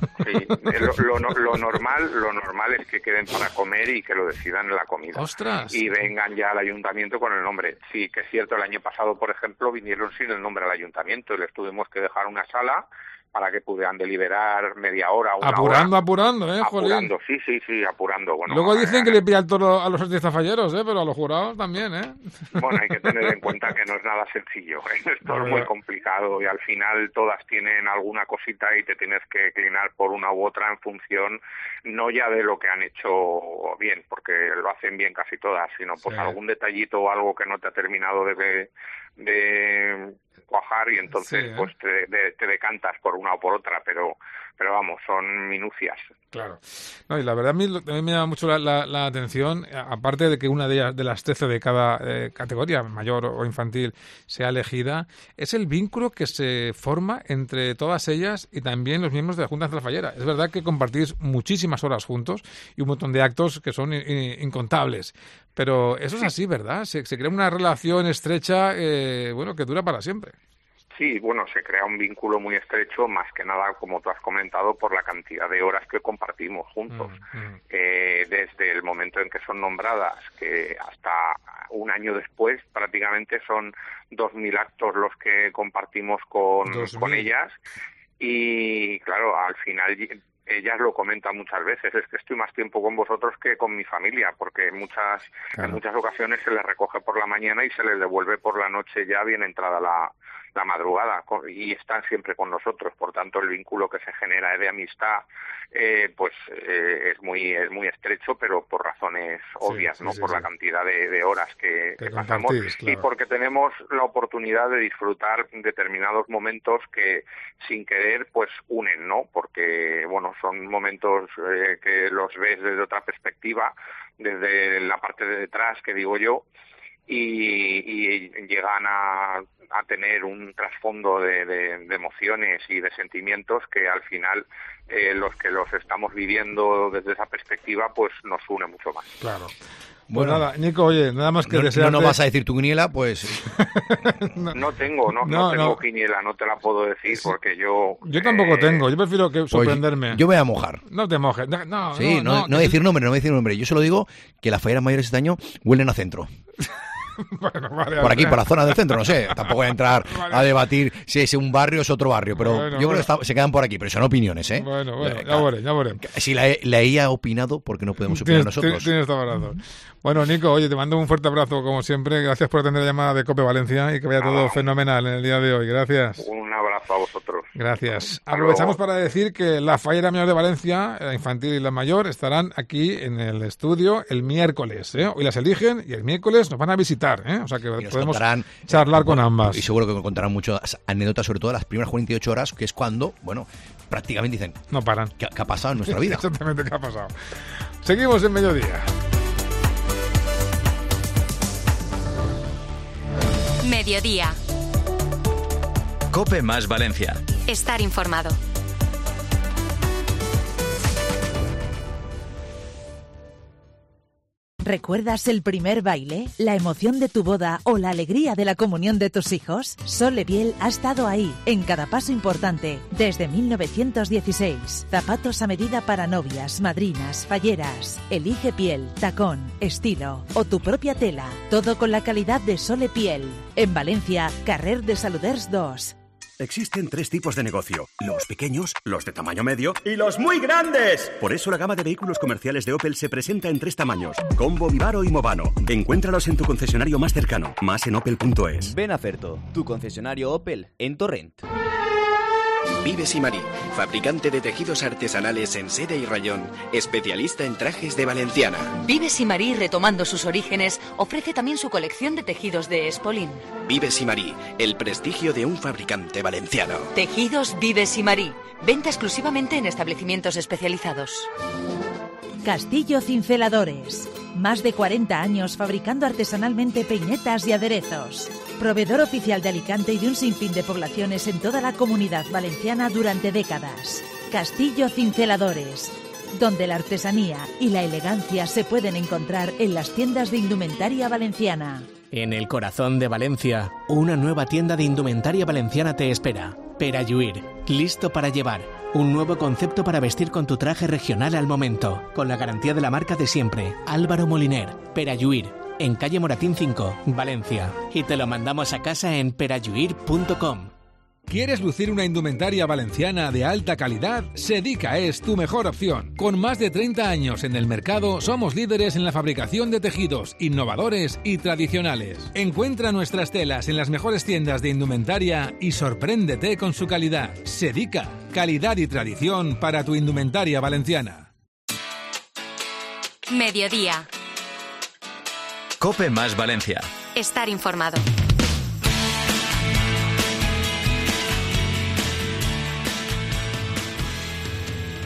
Lo normal es que queden para comer y que lo decidan en la comida. ¡Ostras! Y vengan ya al ayuntamiento con el nombre. Sí, que es cierto, el año pasado, por ejemplo, vinieron sin el nombre al ayuntamiento y les tuvimos que dejar una sala para que pudieran deliberar media hora, una hora. Apurando, Apurando, sí, apurando. Bueno, luego dicen que le pilla el toro a los artistas falleros, pero a los jurados también, Bueno, hay que tener en cuenta que no es nada sencillo, esto es muy complicado y al final todas tienen alguna cosita y te tienes que inclinar por una u otra en función, no ya de lo que han hecho bien, porque lo hacen bien casi todas, sino pues algún detallito o algo que no te ha terminado de cuajar y entonces pues te decantas por una o por otra, pero vamos, son minucias. Claro. No, y la verdad a mí también me llama mucho la atención, aparte de que una de las 13 de cada categoría, mayor o infantil, sea elegida, es el vínculo que se forma entre todas ellas y también los miembros de la Junta de la Fallera. Es verdad que compartís muchísimas horas juntos y un montón de actos que son incontables, pero eso es así, ¿verdad? Se crea una relación estrecha, que dura para siempre. Sí, bueno, se crea un vínculo muy estrecho, más que nada, como tú has comentado, por la cantidad de horas que compartimos juntos. Desde el momento en que son nombradas, que hasta un año después, prácticamente son 2.000 actos los que compartimos con ellas. Y claro, al final ellas lo comentan muchas veces, es que estoy más tiempo con vosotros que con mi familia, porque en muchas ocasiones se les recoge por la mañana y se les devuelve por la noche ya bien entrada la madrugada, y están siempre con nosotros. Por tanto, el vínculo que se genera de amistad es muy estrecho, pero por razones obvias, por la cantidad de horas que pasamos, y porque tenemos la oportunidad de disfrutar determinados momentos que sin querer pues unen, ¿no? Porque bueno, son momentos que los ves desde otra perspectiva, desde la parte de detrás, que digo yo, y llegan a tener un trasfondo de emociones y de sentimientos que al final los que los estamos viviendo desde esa perspectiva pues nos une mucho más. Claro. Bueno, nada, Nico, oye, nada más que desearte... No vas a decir tu quiniela, pues... No tengo quiniela, no te la puedo decir, porque yo... Yo tampoco tengo, yo prefiero sorprenderme. Yo voy a mojar. No te mojes, no decir nombre, yo solo digo que las falleras mayores este año huelen a centro. Bueno, vale, por aquí, por la zona del centro, no sé, tampoco voy a entrar a debatir si es un barrio o es otro barrio, pero yo creo que se quedan por aquí, pero son opiniones, ¿eh? Bueno, ya veré. Si la ella ha opinado, ¿por qué no podemos opinar nosotros? Tienes toda la razón. Bueno, Nico, oye, te mando un fuerte abrazo, como siempre, gracias por atender la llamada de COPE Valencia y que vaya todo fenomenal en el día de hoy, gracias. Un abrazo a vosotros. Gracias. Aprovechamos para decir que la Fallera Mayor de Valencia, la infantil y la mayor, estarán aquí en el estudio el miércoles, ¿eh? Hoy las eligen y el miércoles nos van a visitar, ¿eh? O sea que podemos charlar con ambas. Y seguro que me contarán muchas anécdotas, sobre todo las primeras 48 horas, que es cuando, bueno, prácticamente dicen... No paran. ¿Qué ha pasado en nuestra vida? Exactamente, ¿qué ha pasado? Seguimos en Mediodía. Mediodía. COPE más Valencia. Estar informado. ¿Recuerdas el primer baile, la emoción de tu boda o la alegría de la comunión de tus hijos? Sole Piel ha estado ahí, en cada paso importante, desde 1916. Zapatos a medida para novias, madrinas, falleras. Elige piel, tacón, estilo o tu propia tela. Todo con la calidad de Sole Piel. En Valencia, Carrer de Saluders 2. Existen 3 tipos de negocio: los pequeños, los de tamaño medio y los muy grandes. Por eso la gama de vehículos comerciales de Opel se presenta en 3 tamaños: Combo, Vivaro y Movano. Encuéntralos en tu concesionario más cercano, más en opel.es. Ven a Ferto, tu concesionario Opel en Torrent. Vives y Marí, fabricante de tejidos artesanales en seda y rayón, especialista en trajes de valenciana. Vives y Marí, retomando sus orígenes, ofrece también su colección de tejidos de Espolín. Vives y Marí, el prestigio de un fabricante valenciano. Tejidos Vives y Marí, venta exclusivamente en establecimientos especializados. Castillo Cinceladores. Más de 40 años fabricando artesanalmente peinetas y aderezos. Proveedor oficial de Alicante y de un sinfín de poblaciones en toda la comunidad valenciana durante décadas. Castillo Cinceladores, donde la artesanía y la elegancia se pueden encontrar en las tiendas de indumentaria valenciana. En el corazón de Valencia, una nueva tienda de indumentaria valenciana te espera. Peralluir, listo para llevar. Un nuevo concepto para vestir con tu traje regional al momento, con la garantía de la marca de siempre. Álvaro Moliner, Peralluir, en calle Moratín 5, Valencia. Y te lo mandamos a casa en peralluir.com. ¿Quieres lucir una indumentaria valenciana de alta calidad? Sedica es tu mejor opción. Con más de 30 años en el mercado, somos líderes en la fabricación de tejidos innovadores y tradicionales. Encuentra nuestras telas en las mejores tiendas de indumentaria y sorpréndete con su calidad. Sedica, calidad y tradición para tu indumentaria valenciana. Mediodía. COPE más Valencia. Estar informado.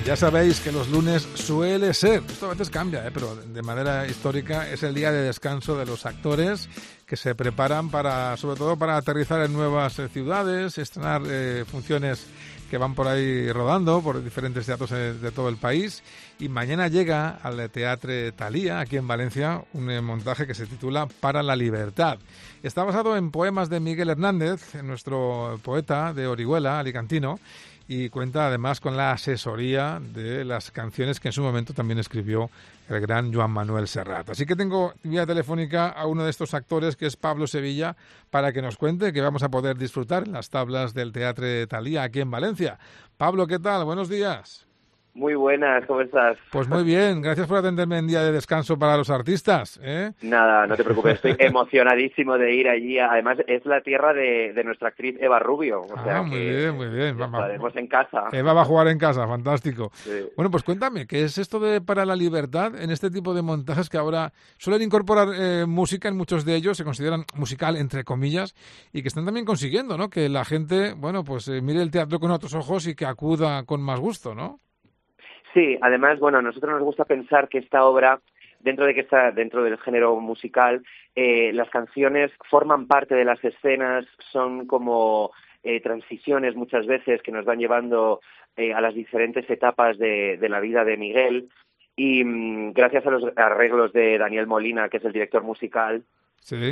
Ya sabéis que los lunes suele ser, esto a veces cambia, pero de manera histórica es el día de descanso de los actores que se preparan para, sobre todo para aterrizar en nuevas ciudades, estrenar funciones que van por ahí rodando por diferentes teatros de todo el país. Y mañana llega al Teatro Thalía, aquí en Valencia, un montaje que se titula Para la Libertad. Está basado en poemas de Miguel Hernández, nuestro poeta de Orihuela, alicantino, y cuenta además con la asesoría de las canciones que en su momento también escribió el gran Joan Manuel Serrat. Así que tengo vía telefónica a uno de estos actores, que es Pablo Sevilla, para que nos cuente que vamos a poder disfrutar en las tablas del Teatro Thalía aquí en Valencia. Pablo, ¿qué tal? Buenos días. Muy buenas, ¿cómo estás? Pues muy bien, gracias por atenderme en día de descanso para los artistas. Nada, no te preocupes, estoy emocionadísimo de ir allí. Además, es la tierra de nuestra actriz Eva Rubio. O sea muy bien, muy bien. Estaremos en casa. Eva va a jugar en casa, fantástico. Sí. Bueno, pues cuéntame, ¿qué es esto de Para la Libertad en este tipo de montajes que ahora suelen incorporar música en muchos de ellos, se consideran musical entre comillas, y que están también consiguiendo, ¿no? Que la gente, bueno, pues mire el teatro con otros ojos y que acuda con más gusto, ¿no? Sí, además, bueno, a nosotros nos gusta pensar que esta obra, dentro de que está dentro del género musical, las canciones forman parte de las escenas, son como transiciones muchas veces que nos van llevando a las diferentes etapas de la vida de Miguel, y gracias a los arreglos de Daniel Molina, que es el director musical, sí.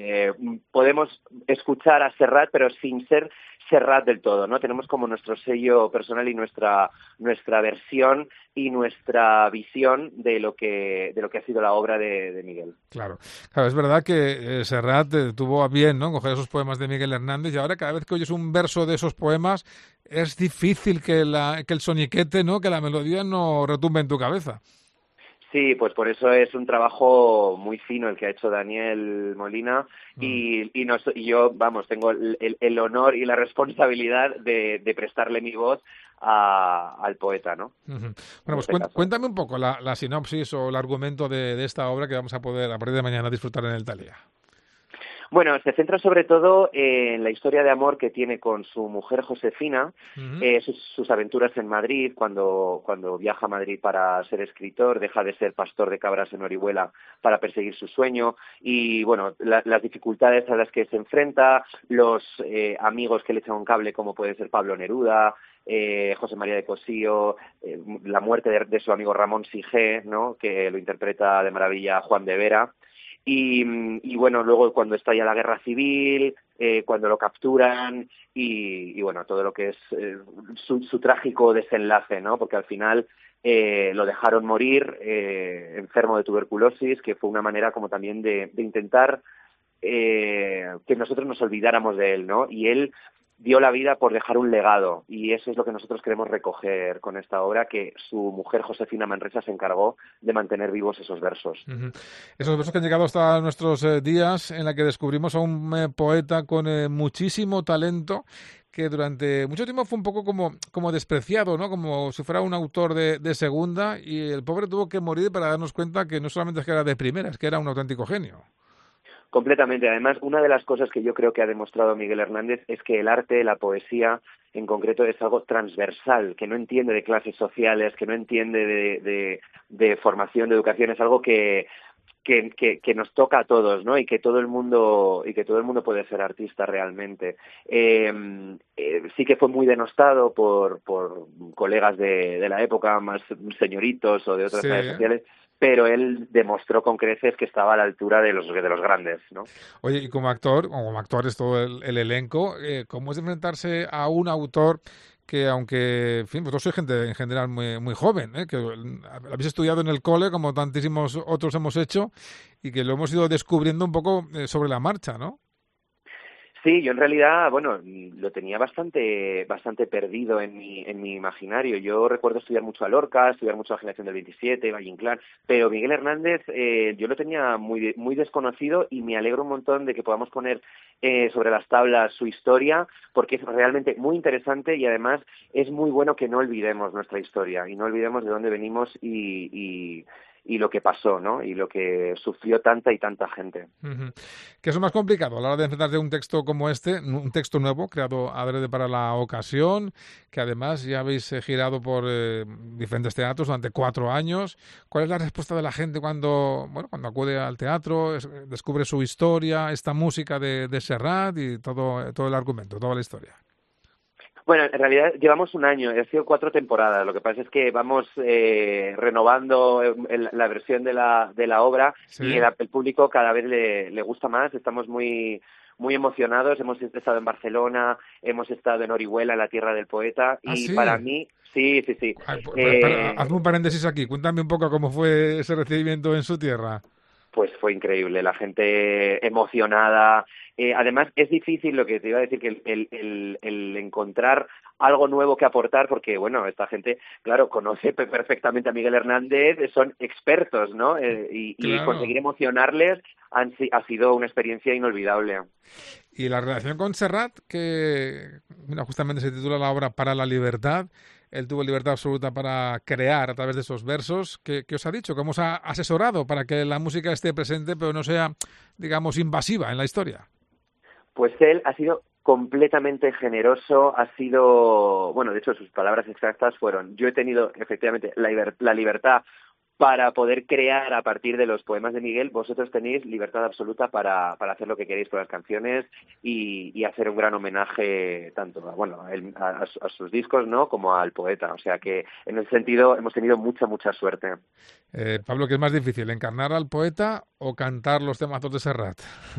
Podemos escuchar a Serrat, pero sin ser Serrat del todo, ¿no? Tenemos como nuestro sello personal y nuestra versión y nuestra visión de lo que ha sido la obra de Miguel. Claro, es verdad que Serrat tuvo a bien, ¿no?, coger esos poemas de Miguel Hernández, y ahora cada vez que oyes un verso de esos poemas es difícil que el soniquete, ¿no?, que la melodía no retumbe en tu cabeza. Sí, pues por eso es un trabajo muy fino el que ha hecho Daniel Molina y yo, vamos, tengo el honor y la responsabilidad de prestarle mi voz al poeta, ¿no? Uh-huh. Bueno, pues cuéntame un poco la sinopsis o el argumento de esta obra que vamos a poder a partir de mañana disfrutar en el Thalía. Bueno, se centra sobre todo en la historia de amor que tiene con su mujer Josefina, sus aventuras en Madrid, cuando viaja a Madrid para ser escritor, deja de ser pastor de cabras en Orihuela para perseguir su sueño, y bueno, las dificultades a las que se enfrenta, los amigos que le echan un cable, como puede ser Pablo Neruda, José María de Cosío, la muerte de su amigo Ramón Sigé, ¿no?, que lo interpreta de maravilla Juan de Vera. Y bueno, luego cuando estalla la guerra civil, cuando lo capturan y bueno, todo lo que es su trágico desenlace, ¿no? Porque al final lo dejaron morir enfermo de tuberculosis, que fue una manera como también de intentar que nosotros nos olvidáramos de él, ¿no? Y él dio la vida por dejar un legado, y eso es lo que nosotros queremos recoger con esta obra, que su mujer Josefina Manresa se encargó de mantener vivos esos versos. Uh-huh. Esos versos que han llegado hasta nuestros días, en la que descubrimos a un poeta con muchísimo talento, que durante mucho tiempo fue un poco como despreciado, ¿no?, como si fuera un autor de segunda, y el pobre tuvo que morir para darnos cuenta que no solamente es que era de primera, es que era un auténtico genio. Completamente. Además, una de las cosas que yo creo que ha demostrado Miguel Hernández es que el arte, la poesía en concreto, es algo transversal, que no entiende de clases sociales, que no entiende de formación, de educación, es algo que nos toca a todos, ¿no? Y que todo el mundo puede ser artista realmente. Sí que fue muy denostado por colegas de la época, más señoritos o de otras redes sociales, pero él demostró con creces que estaba a la altura de los grandes, ¿no? Oye, y como actores todo el elenco, ¿cómo es enfrentarse a un autor que, aunque, en fin, vosotros sois gente en general muy, muy joven, que habéis estudiado en el cole como tantísimos otros hemos hecho, y que lo hemos ido descubriendo un poco sobre la marcha, ¿no? Sí, yo en realidad, bueno, lo tenía bastante perdido en mi imaginario. Yo recuerdo estudiar mucho a Lorca, estudiar mucho a la Generación del 27, Valle Inclán, pero Miguel Hernández yo lo tenía muy, muy desconocido, y me alegro un montón de que podamos poner sobre las tablas su historia, porque es realmente muy interesante, y además es muy bueno que no olvidemos nuestra historia y no olvidemos de dónde venimos y lo que pasó, ¿no? Y lo que sufrió tanta y tanta gente. ¿Qué es lo más complicado a la hora de enfrentarse a un texto como este, un texto nuevo creado adrede para la ocasión, que además ya habéis girado por diferentes teatros durante 4 años? ¿Cuál es la respuesta de la gente cuando acude al teatro, descubre su historia, esta música de Serrat y todo el argumento, toda la historia? Bueno, en realidad llevamos 1 año, ha sido 4 temporadas. Lo que pasa es que vamos renovando la versión de la obra, sí. Y el público cada vez le gusta más. Estamos muy emocionados. Hemos estado en Barcelona, hemos estado en Orihuela, en la tierra del poeta, y ¿sí? Para mí, sí. Ay, hazme un paréntesis aquí. Cuéntame un poco cómo fue ese recibimiento en su tierra. Pues fue increíble, la gente emocionada. Además, es difícil, lo que te iba a decir, que el encontrar algo nuevo que aportar, porque, bueno, esta gente, claro, conoce perfectamente a Miguel Hernández, son expertos, ¿no? Y conseguir emocionarles ha sido una experiencia inolvidable. Y la relación con Serrat, que justamente se titula la obra Para la libertad. Él tuvo libertad absoluta para crear a través de esos versos. ¿Qué os ha dicho? ¿Cómo os ha asesorado para que la música esté presente pero no sea, digamos, invasiva en la historia? Pues él ha sido completamente generoso, de hecho sus palabras exactas fueron: yo he tenido efectivamente la libertad para poder crear a partir de los poemas de Miguel, vosotros tenéis libertad absoluta para hacer lo que queréis con las canciones y hacer un gran homenaje tanto a sus discos, ¿no?, como al poeta. O sea que en ese sentido hemos tenido mucha suerte. Pablo, ¿qué es más difícil, encarnar al poeta o cantar los temazos de Serrat?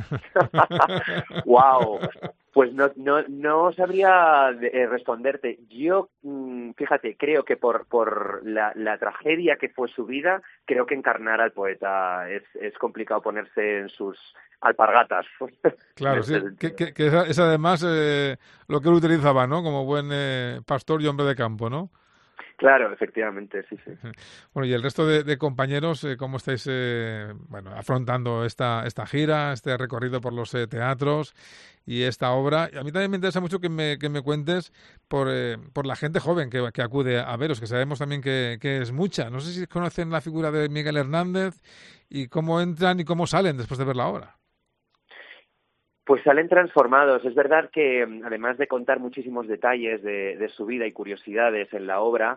¡Wow! Pues no sabría responderte. Yo, fíjate, creo que por la tragedia que fue su vida, creo que encarnar al poeta es complicado ponerse en sus alpargatas. Claro, sí, que es además lo que él utilizaba, ¿no?, como buen pastor y hombre de campo, ¿no? Claro, efectivamente, sí. Bueno, y el resto de compañeros, ¿cómo estáis afrontando esta gira, este recorrido por los teatros y esta obra? Y a mí también me interesa mucho que me cuentes por la gente joven que acude a veros, que sabemos también que es mucha. No sé si conocen la figura de Miguel Hernández y cómo entran y cómo salen después de ver la obra. Pues salen transformados. Es verdad que, además de contar muchísimos detalles de su vida y curiosidades en la obra,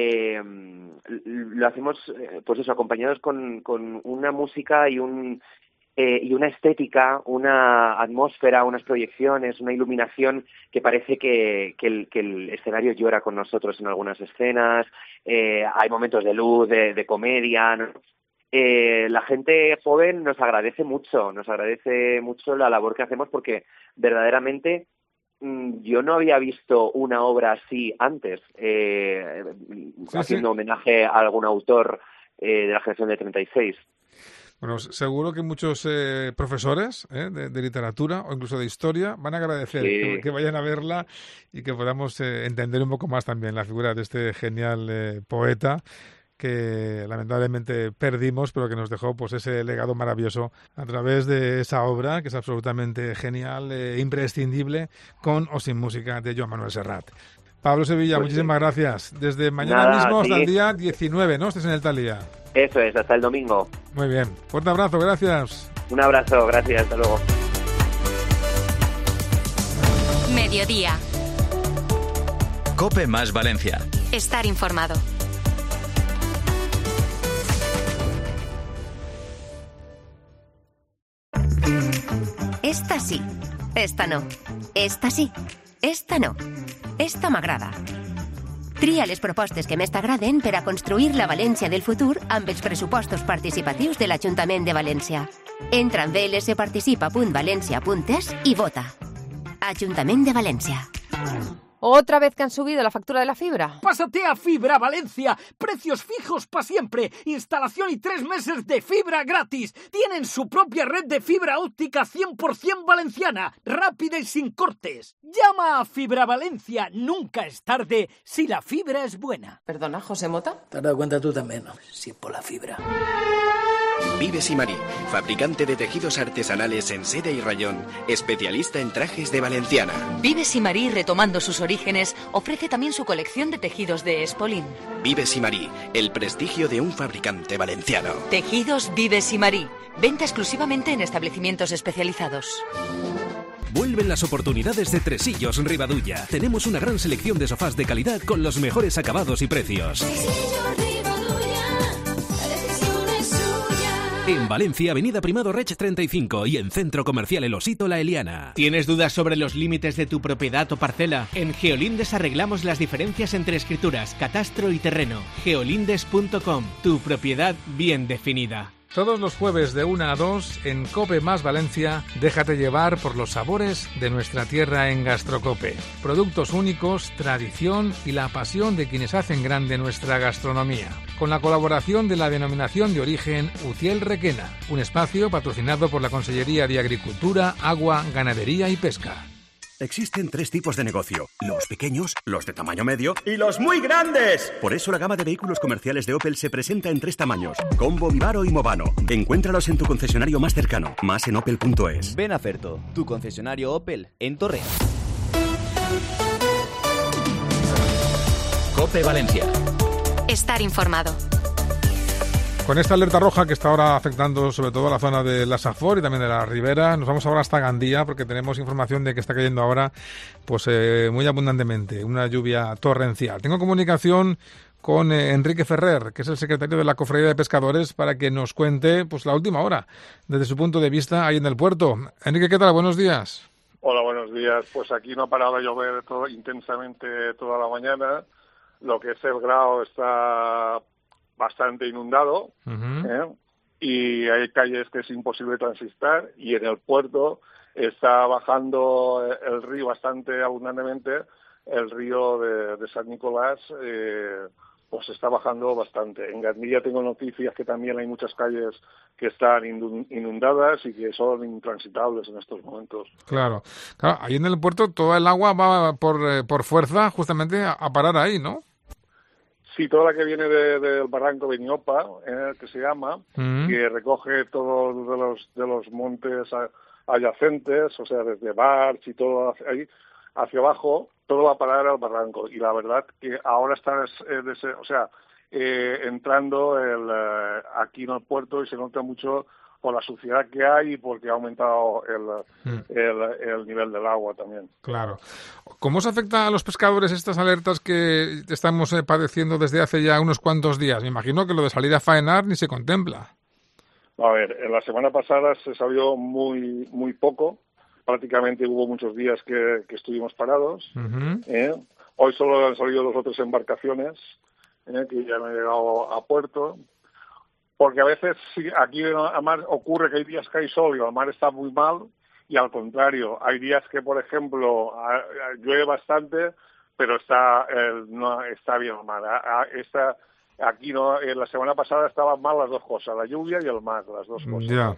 lo hacemos, acompañados con una música y una estética, una atmósfera, unas proyecciones, una iluminación que parece que el escenario llora con nosotros en algunas escenas. Hay momentos de luz, de comedia, ¿no? La gente joven nos agradece mucho la labor que hacemos, porque verdaderamente yo no había visto una obra así antes, haciendo homenaje a algún autor de la generación de 36. Bueno, seguro que muchos profesores de literatura o incluso de historia van a agradecer que vayan a verla y que podamos entender un poco más también la figura de este genial poeta que lamentablemente perdimos, pero que nos dejó pues ese legado maravilloso a través de esa obra que es absolutamente genial, imprescindible, con o sin música, de Joan Manuel Serrat. Pablo Sevilla, muchísimas gracias. Desde mañana mismo hasta el día 19, ¿no? Estás en el Thalia. Eso es, hasta el domingo. Muy bien. Fuerte abrazo, gracias. Un abrazo, gracias, hasta luego. Mediodía. COPE más Valencia. Estar informado. Esta sí, esta no. Esta sí, esta no. Esta m'agrada. Tria les propostes que més t'agraden per a construir la València del futur amb els pressupostos participatius de l'Ajuntament de València. Entra en vlsparticipa.valencia.es y vota. Ajuntament de València. ¿Otra vez que han subido la factura de la fibra? Pásate a Fibra Valencia. Precios fijos para siempre. Instalación y 3 meses de fibra gratis. Tienen su propia red de fibra óptica 100% valenciana. Rápida y sin cortes. Llama a Fibra Valencia. Nunca es tarde si la fibra es buena. Perdona, José Mota. Te has dado cuenta tú también, ¿no? Sí, por la fibra. Vives y Marí, fabricante de tejidos artesanales en seda y rayón, especialista en trajes de valenciana. Vives y Marí, retomando sus orígenes, ofrece también su colección de tejidos de Espolín. Vives y Marí, el prestigio de un fabricante valenciano. Tejidos Vives y Marí, venta exclusivamente en establecimientos especializados. Vuelven las oportunidades de Tresillos Ribadulla. Tenemos una gran selección de sofás de calidad con los mejores acabados y precios. En Valencia, Avenida Primado Reig 35 y en Centro Comercial El Osito La Eliana. ¿Tienes dudas sobre los límites de tu propiedad o parcela? En Geolindes arreglamos las diferencias entre escrituras, catastro y terreno. Geolindes.com, tu propiedad bien definida. Todos los jueves de 1 a 2 en COPE más Valencia, déjate llevar por los sabores de nuestra tierra en Gastrocope. Productos únicos, tradición y la pasión de quienes hacen grande nuestra gastronomía. Con la colaboración de la denominación de origen Utiel Requena, un espacio patrocinado por la Consellería de Agricultura, Agua, Ganadería y Pesca. Existen 3 tipos de negocio: los pequeños, los de tamaño medio y los muy grandes. Por eso la gama de vehículos comerciales de Opel se presenta en 3 tamaños: Combo, Vivaro y Movano. Encuéntralos en tu concesionario más cercano, más en opel.es. Ven a Ferto, tu concesionario Opel en Torrent. COPE Valencia. Estar informado. Con esta alerta roja que está ahora afectando sobre todo a la zona de la Safor y también de la Ribera, nos vamos ahora hasta Gandía porque tenemos información de que está cayendo ahora pues muy abundantemente, una lluvia torrencial. Tengo comunicación con Enrique Ferrer, que es el secretario de la Cofradía de Pescadores, para que nos cuente pues la última hora desde su punto de vista ahí en el puerto. Enrique, ¿qué tal? Buenos días. Hola, buenos días. Pues aquí no ha parado de llover intensamente toda la mañana. Lo que es el Grao está bastante inundado, y hay calles que es imposible transitar, y en el puerto está bajando el río bastante abundantemente, el río de San Nicolás, pues está bajando bastante. En Gandía tengo noticias que también hay muchas calles que están inundadas y que son intransitables en estos momentos. Claro, ahí en el puerto toda el agua va por fuerza justamente a parar ahí, ¿no? Sí, toda la que viene del barranco de Ñopa, que se llama, que recoge todos de los montes adyacentes, o sea, desde Barch y todo ahí, hacia abajo, todo va a parar al barranco. Y la verdad que ahora está entrando aquí en el puerto y se nota mucho por la suciedad que hay y porque ha aumentado el nivel del agua también. Claro. ¿Cómo se afecta a los pescadores estas alertas que estamos padeciendo desde hace ya unos cuantos días? Me imagino que lo de salir a faenar ni se contempla. A ver, en la semana pasada se salió muy muy poco. Prácticamente hubo muchos días que estuvimos parados. Hoy solo han salido 2 o 3 embarcaciones que ya han llegado a puerto. Porque a veces aquí al mar ocurre que hay días que hay sol y el mar está muy mal, y al contrario, hay días que, por ejemplo, llueve bastante, pero no está bien el mar. Aquí no, la semana pasada estaban mal las dos cosas, la lluvia y el mar, las dos cosas. Ya.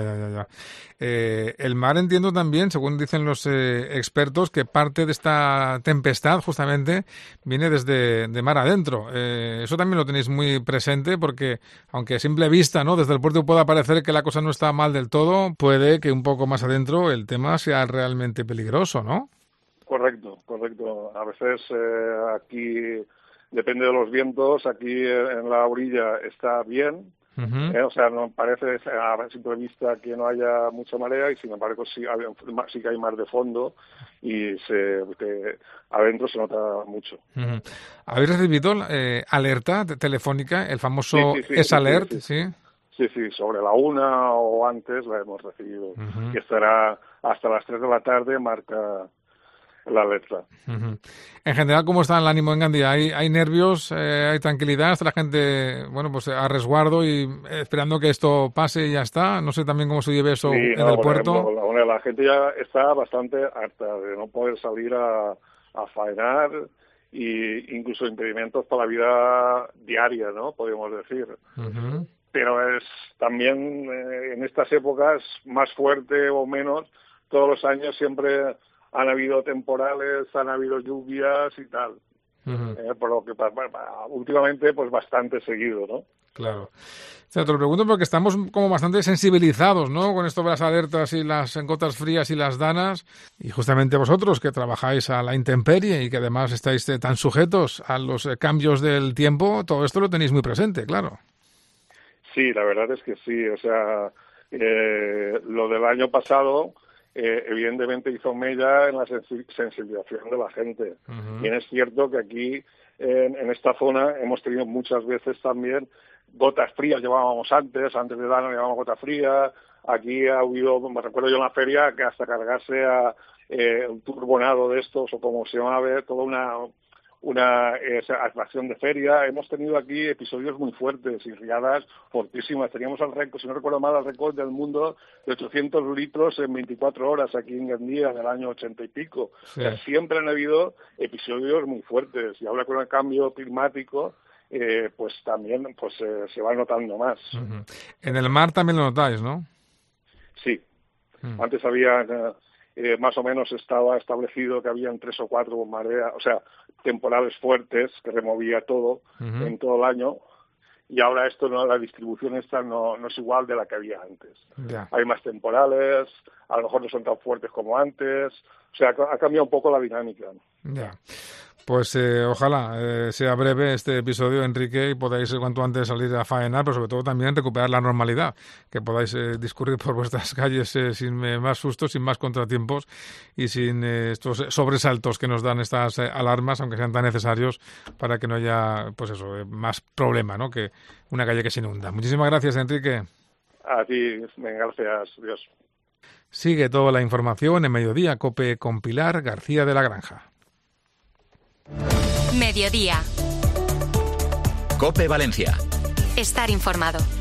El mar, entiendo también, según dicen los expertos, que parte de esta tempestad justamente viene desde de mar adentro. Eso también lo tenéis muy presente porque, aunque a simple vista, ¿no?, desde el puerto pueda parecer que la cosa no está mal del todo, puede que un poco más adentro el tema sea realmente peligroso, ¿no? Correcto. A veces aquí depende de los vientos. Aquí en la orilla está bien, o sea, no parece a simple vista que no haya mucha marea, y sin embargo sí que hay mar de fondo y adentro se nota mucho. ¿Habéis recibido alerta telefónica, el famoso S-Alert? Sí, sobre la 1 o antes la hemos recibido, que estará hasta las 3 de la tarde, marca la alerta. En general, ¿cómo está el ánimo en Gandía? ¿Hay nervios? ¿Hay tranquilidad? ¿Está la gente, pues a resguardo y esperando que esto pase y ya está? No sé también cómo se lleve eso en el puerto. Ejemplo, la gente ya está bastante harta de no poder salir a faenar, y incluso impedimentos para la vida diaria, ¿no?, podríamos decir. Pero es también en estas épocas, más fuerte o menos, todos los años siempre han habido temporales, han habido lluvias y tal. por lo que últimamente pues bastante seguido, ¿no? Claro. O sea, te lo pregunto porque estamos como bastante sensibilizados, ¿no? Con esto de las alertas y las gotas frías y las danas. Y justamente vosotros que trabajáis a la intemperie y que además estáis tan sujetos a los cambios del tiempo, todo esto lo tenéis muy presente, claro. Sí, la verdad es que sí. O sea, lo del año pasado evidentemente hizo mella en la sensibilización de la gente. Y es cierto que aquí en esta zona hemos tenido muchas veces también gotas frías, llevábamos antes de Dana llevábamos gotas frías. Aquí ha habido, me recuerdo yo en la feria, que hasta cargarse a un turbonado de estos, o como se llama, toda una atracción de feria. Hemos tenido aquí episodios muy fuertes y riadas fortísimas. Teníamos el récord, si no recuerdo mal, el récord del mundo de 800 litros en 24 horas aquí en Gandía, en el año 80 y pico. Sí. O sea, siempre han habido episodios muy fuertes, y ahora con el cambio climático pues también se va notando más. En el mar también lo notáis, ¿no? Sí. Antes había más o menos estaba establecido que habían 3 o 4 mareas, o sea, temporales fuertes que removía todo en todo el año, y ahora esto no, la distribución esta no es igual de la que había antes. Ya. Hay más temporales, a lo mejor no son tan fuertes como antes, o sea, ha cambiado un poco la dinámica. Ya. Pues ojalá sea breve este episodio, Enrique, y podáis cuanto antes salir a faenar, pero sobre todo también recuperar la normalidad, que podáis discurrir por vuestras calles sin más sustos, sin más contratiempos y sin estos sobresaltos que nos dan estas alarmas, aunque sean tan necesarios para que no haya más problema, ¿no?, que una calle que se inunda. Muchísimas gracias, Enrique. A ti, gracias, Dios. Sigue toda la información en Mediodía COPE con Pilar García de la Granja. Mediodía. COPE Valencia. Estar informado.